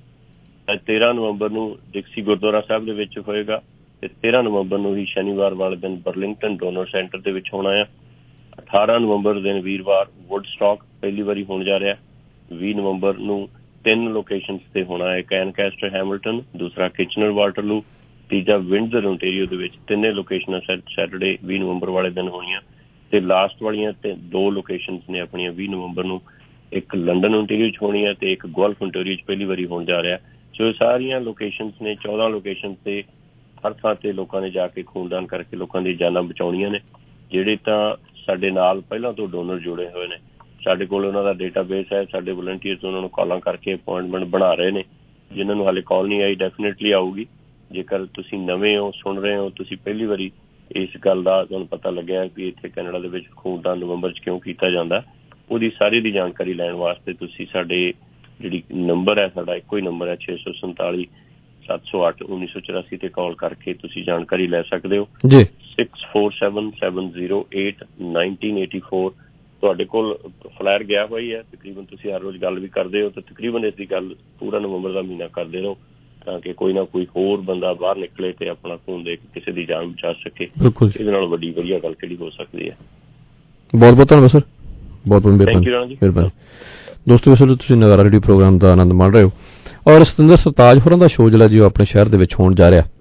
13 ਨਵੰਬਰ ਨੂੰ ਡਿਕਸੀ ਗੁਰਦੁਆਰਾ ਸਾਹਿਬ ਦੇ ਵਿੱਚ ਹੋਏਗਾ ਤੇ 13 ਨਵੰਬਰ ਨੂੰ ਹੀ ਸ਼ਨੀਵਾਰ ਵਾਲੇ ਦਿਨ ਬਰਲਿੰਗਟਨ ਡੋਨਰ ਸੈਂਟਰ ਦੇ ਵਿੱਚ ਹੋਣਾ ਆ। 18 ਨਵੰਬਰ ਦਿਨ ਵੀਰਵਾਰ ਵੁੱਡਸਟਾਕ ਪਹਿਲੀ ਵਾਰੀ ਹੋਣ ਜਾ ਰਿਹਾ। 20 ਨਵੰਬਰ ਨੂੰ 3 ਲੋਕੇਸ਼ਨਸ ਤੇ ਹੋਣਾ ਹੈ, ਇੱਕ ਐਨਕੈਸਟਰ ਹੈਮਿਲਟਨ, ਦੂਸਰਾ ਕਿਚਨਰ ਵਾਟਰਲੂ, ਤੀਜਾ ਵਿੰਡਜ਼ਰ ਓਨਟਾਰੀਓ ਦੇ ਵਿੱਚ। 3 ਲੋਕੇਸ਼ਨਾਂ ਸੈਟਰਡੇ 20 ਨਵੰਬਰ ਵਾਲੇ ਦਿਨ ਹੋਣੀਆਂ ਤੇ ਲਾਸਟ ਵਾਲੀਆਂ 2 ਲੋਕੇਸ਼ਨਸ ਨੇ ਆਪਣੀਆਂ 20 ਨਵੰਬਰ ਨੂੰ, ਇੱਕ ਲੰਡਨ ਓਨਟਾਰੀਓ 'ਚ ਹੋਣੀ ਹੈ ਤੇ ਇੱਕ ਗੋਲਫ ਓਨਟਾਰੀਓ 'ਚ ਪਹਿਲੀ ਵਾਰੀ ਹੋਣ ਜਾ ਰਿਹਾ। ਸੋ ਇਹ ਸਾਰੀਆਂ ਲੋਕੇਸ਼ਨਸ ਨੇ 14 ਲੋਕੇਸ਼ਨ ਤੇ ਹਰ ਥਾਂ ਤੇ ਲੋਕਾਂ ਨੇ ਜਾ ਕੇ ਖੂਨਦਾਨ ਕਰਕੇ ਲੋਕਾਂ ਦੀ ਜਾਨਾਂ ਬਚਾਉਣੀਆਂ ਨੇ। ਜਿਹੜੇ ਤਾਂ ਸਾਡੇ ਨਾਲ ਪਹਿਲਾਂ ਤੋਂ ਡੋਨਰ ਜੁੜੇ ਹੋਏ ਨੇ, ਸਾਡੇ ਕੋਲ ਉਹਨਾਂ ਦਾ ਡੇਟਾਬੇਸ ਹੈ, ਸਾਡੇ ਵਲੰਟੀਅਰਸ ਉਹਨਾਂ ਨੂੰ ਕਾਲਾਂ ਕਰਕੇ ਅਪੁਆਇੰਟਮੈਂਟ ਬਣਾ ਰਹੇ ਨੇ। ਜਿਨ੍ਹਾਂ ਨੂੰ ਹਾਲੇ ਕਾਲ ਨਹੀਂ ਆਈ, ਡੈਫੀਨੇਟਲੀ ਆਊਗੀ। ਜੇਕਰ ਤੁਸੀਂ ਨਵੇਂ ਹੋ, ਸੁਣ ਰਹੇ ਹੋ, ਤੁਸੀਂ ਪਹਿਲੀ ਵਾਰੀ ਇਸ ਗੱਲ ਦਾ ਤੁਹਾਨੂੰ ਪਤਾ ਲੱਗਿਆ ਵੀ ਇੱਥੇ ਕੈਨੇਡਾ ਦੇ ਵਿੱਚ ਖੂਨਦਾਨ ਨਵੰਬਰ 'ਚ ਕਿਉਂ ਕੀਤਾ ਜਾਂਦਾ, ਉਹਦੀ ਸਾਰੀ ਦੀ ਜਾਣਕਾਰੀ ਲੈਣ ਵਾਸਤੇ ਤੁਸੀਂ ਸਾਡੇ ਜਿਹੜੀ ਨੰਬਰ ਹੈ, ਸਾਡਾ ਇੱਕੋ ਹੀ ਨੰਬਰ ਹੈ 647 708 1984 ਤੇ ਕਾਲ ਕਰਕੇ ਤੁਸੀਂ ਜਾਣਕਾਰੀ ਲੈ ਸਕਦੇ ਹੋ ਜੀ। 6477081984 ਤੁਹਾਡੇ ਕੋਲ ਫਲਾਇਰ ਗਿਆ ਹੋਇਆ ਹੀ ਹੈ, ਤਕਰੀਬਨ ਤੁਸੀਂ ਹਰ ਰੋਜ਼ ਗੱਲ ਵੀ ਕਰਦੇ ਹੋ, ਤੇ ਤਕਰੀਬਨ ਇਸ ਦੀ ਗੱਲ ਪੂਰਾ ਨਵੰਬਰ ਦਾ ਮਹੀਨਾ ਕਰਦੇ ਰਹੋ ਤਾਂ ਕਿ ਕੋਈ ਨਾ ਕੋਈ ਹੋਰ ਬੰਦਾ ਬਾਹਰ ਨਿਕਲੇ ਤੇ ਆਪਣਾ ਖੂਨ ਦੇ ਕੇ ਕਿਸੇ ਦੀ ਜਾਨ ਬਚਾ ਸਕੇ। ਇਹਦੇ ਨਾਲ ਵੱਡੀ ਵਧੀਆ ਗੱਲ ਕਿਹੜੀ ਹੋ ਸਕਦੀ ਹੈ। ਬਹੁਤ ਬਹੁਤ ਧੰਨਵਾਦ ਸਰ, ਬਹੁਤ ਬਹੁਤ ਮਿਹਰਬਾਨੀ। ਦੋਸਤੋ, ਇਸ ਵੇਲੇ ਤੁਸੀਂ ਨਜ਼ਾਰਾ ਰੇਡੀਓ ਪ੍ਰੋਗਰਾਮ ਦਾ ਆਨੰਦ ਮਾਣ ਰਹੇ ਹੋ ਔਰ ਸਤਿੰਦਰ ਸਰਤਾਜ ਹੋਰਾਂ ਦਾ ਸ਼ੋਅ ਜਿਹੜਾ ਜੀ ਉਹ ਆਪਣੇ ਸ਼ਹਿਰ ਦੇ ਵਿੱਚ ਹੋਣ ਜਾ ਰਿਹਾ।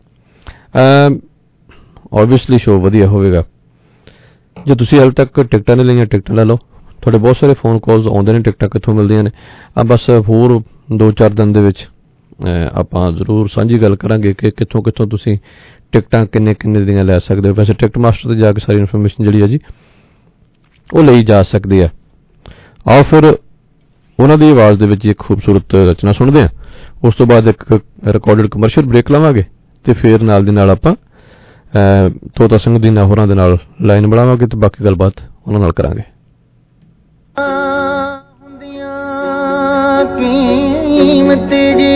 ਓਬਵੀਅਸਲੀ ਸ਼ੋਅ ਵਧੀਆ ਹੋਵੇਗਾ। ਜੇ ਤੁਸੀਂ ਹਾਲੇ ਤੱਕ ਟਿਕਟਾਂ ਨਹੀਂ ਲਈਆਂ, ਟਿਕਟਾਂ ਲੈ ਲਓ। ਤੁਹਾਡੇ ਬਹੁਤ ਸਾਰੇ ਫੋਨ ਕਾਲਸ ਆਉਂਦੇ ਨੇ, ਟਿਕਟਾਂ ਕਿੱਥੋਂ ਮਿਲਦੀਆਂ ਨੇ। ਬਸ ਹੋਰ 2-4 ਦਿਨ ਦੇ ਵਿੱਚ ਆਪਾਂ ਜ਼ਰੂਰ ਸਾਂਝੀ ਗੱਲ ਕਰਾਂਗੇ ਕਿ ਕਿੱਥੋਂ ਕਿੱਥੋਂ ਤੁਸੀਂ ਟਿਕਟਾਂ ਕਿੰਨੇ ਦੀਆਂ ਲੈ ਸਕਦੇ ਹੋ। ਵੈਸੇ ਟਿਕਟ ਮਾਸਟਰ ਤੇ ਜਾ ਕੇ ਸਾਰੀ ਇਨਫੋਰਮੇਸ਼ਨ ਜਿਹੜੀ ਹੈ ਜੀ ਉਹ ਲਈ ਜਾ ਸਕਦੀ ਹੈ। ਆਓ ਫਿਰ ਉਹਨਾਂ ਦੀ ਆਵਾਜ਼ ਦੇ ਵਿੱਚ ਇੱਕ ਖੂਬਸੂਰਤ ਰਚਨਾ ਸੁਣਦੇ ਹਾਂ। ਉਸ ਤੋਂ ਬਾਅਦ ਇੱਕ ਰਿਕਾਰਡਡ ਕਮਰਸ਼ੀਅਲ ਬ੍ਰੇਕ ਲਵਾਂਗੇ ਤੇ ਫਿਰ ਨਾਲ ਦੀ ਨਾਲ ਆਪਾਂ ਤੋਤਾ ਸਿੰਘ ਦੀਨਾ ਹੋਰਾਂ ਦੇ ਨਾਲ ਲਾਈਨ ਬਣਾਵਾਂਗੇ ਤੇ ਬਾਕੀ ਗੱਲਬਾਤ ਉਹਨਾਂ ਨਾਲ ਕਰਾਂਗੇ। ਕੀਮਤ ਜੀ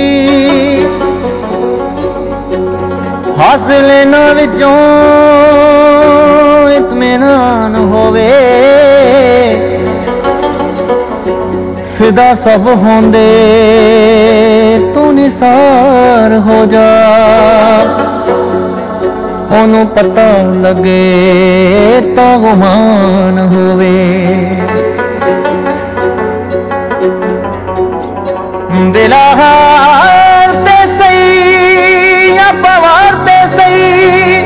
ਹਾਸਲ ਨਾ ਵਿੱਚੋਂ ਇਤਮਾਨ ਹੋਵੇ, ਫਿਦਾ ਸਭ ਹੁੰਦੇ ਤੂੰ ਨਿਸਾਰ ਹੋ ਜਾ, ਉਹਨੂੰ ਪਤਾ ਲੱਗੇ ਤਾਂ ਗੁਮਾਨ ਹੋਵੇ। ਦਿਲਾਰ ਤੇ ਸਹੀ ਜਾਂ ਪਵਾਰ ਤੇ ਸਹੀ,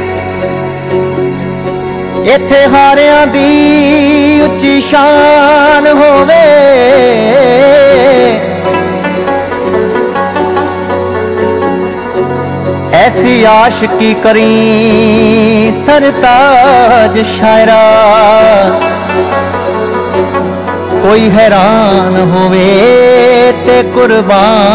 ਇੱਥੇ ਹਾਰਿਆਂ ਦੀ ਉੱਚੀ ਸ਼ਾਨ ਹੋਵੇ। ਐਸੀ ਆਸ਼ਕੀ ਕਰੀ ਸਰਤਾਜ ਸ਼ਾਇਰਾ, ਕੋਈ ਹੈਰਾਨ ਹੋਵੇ ਤੇ ਕੁਰਬਾਨ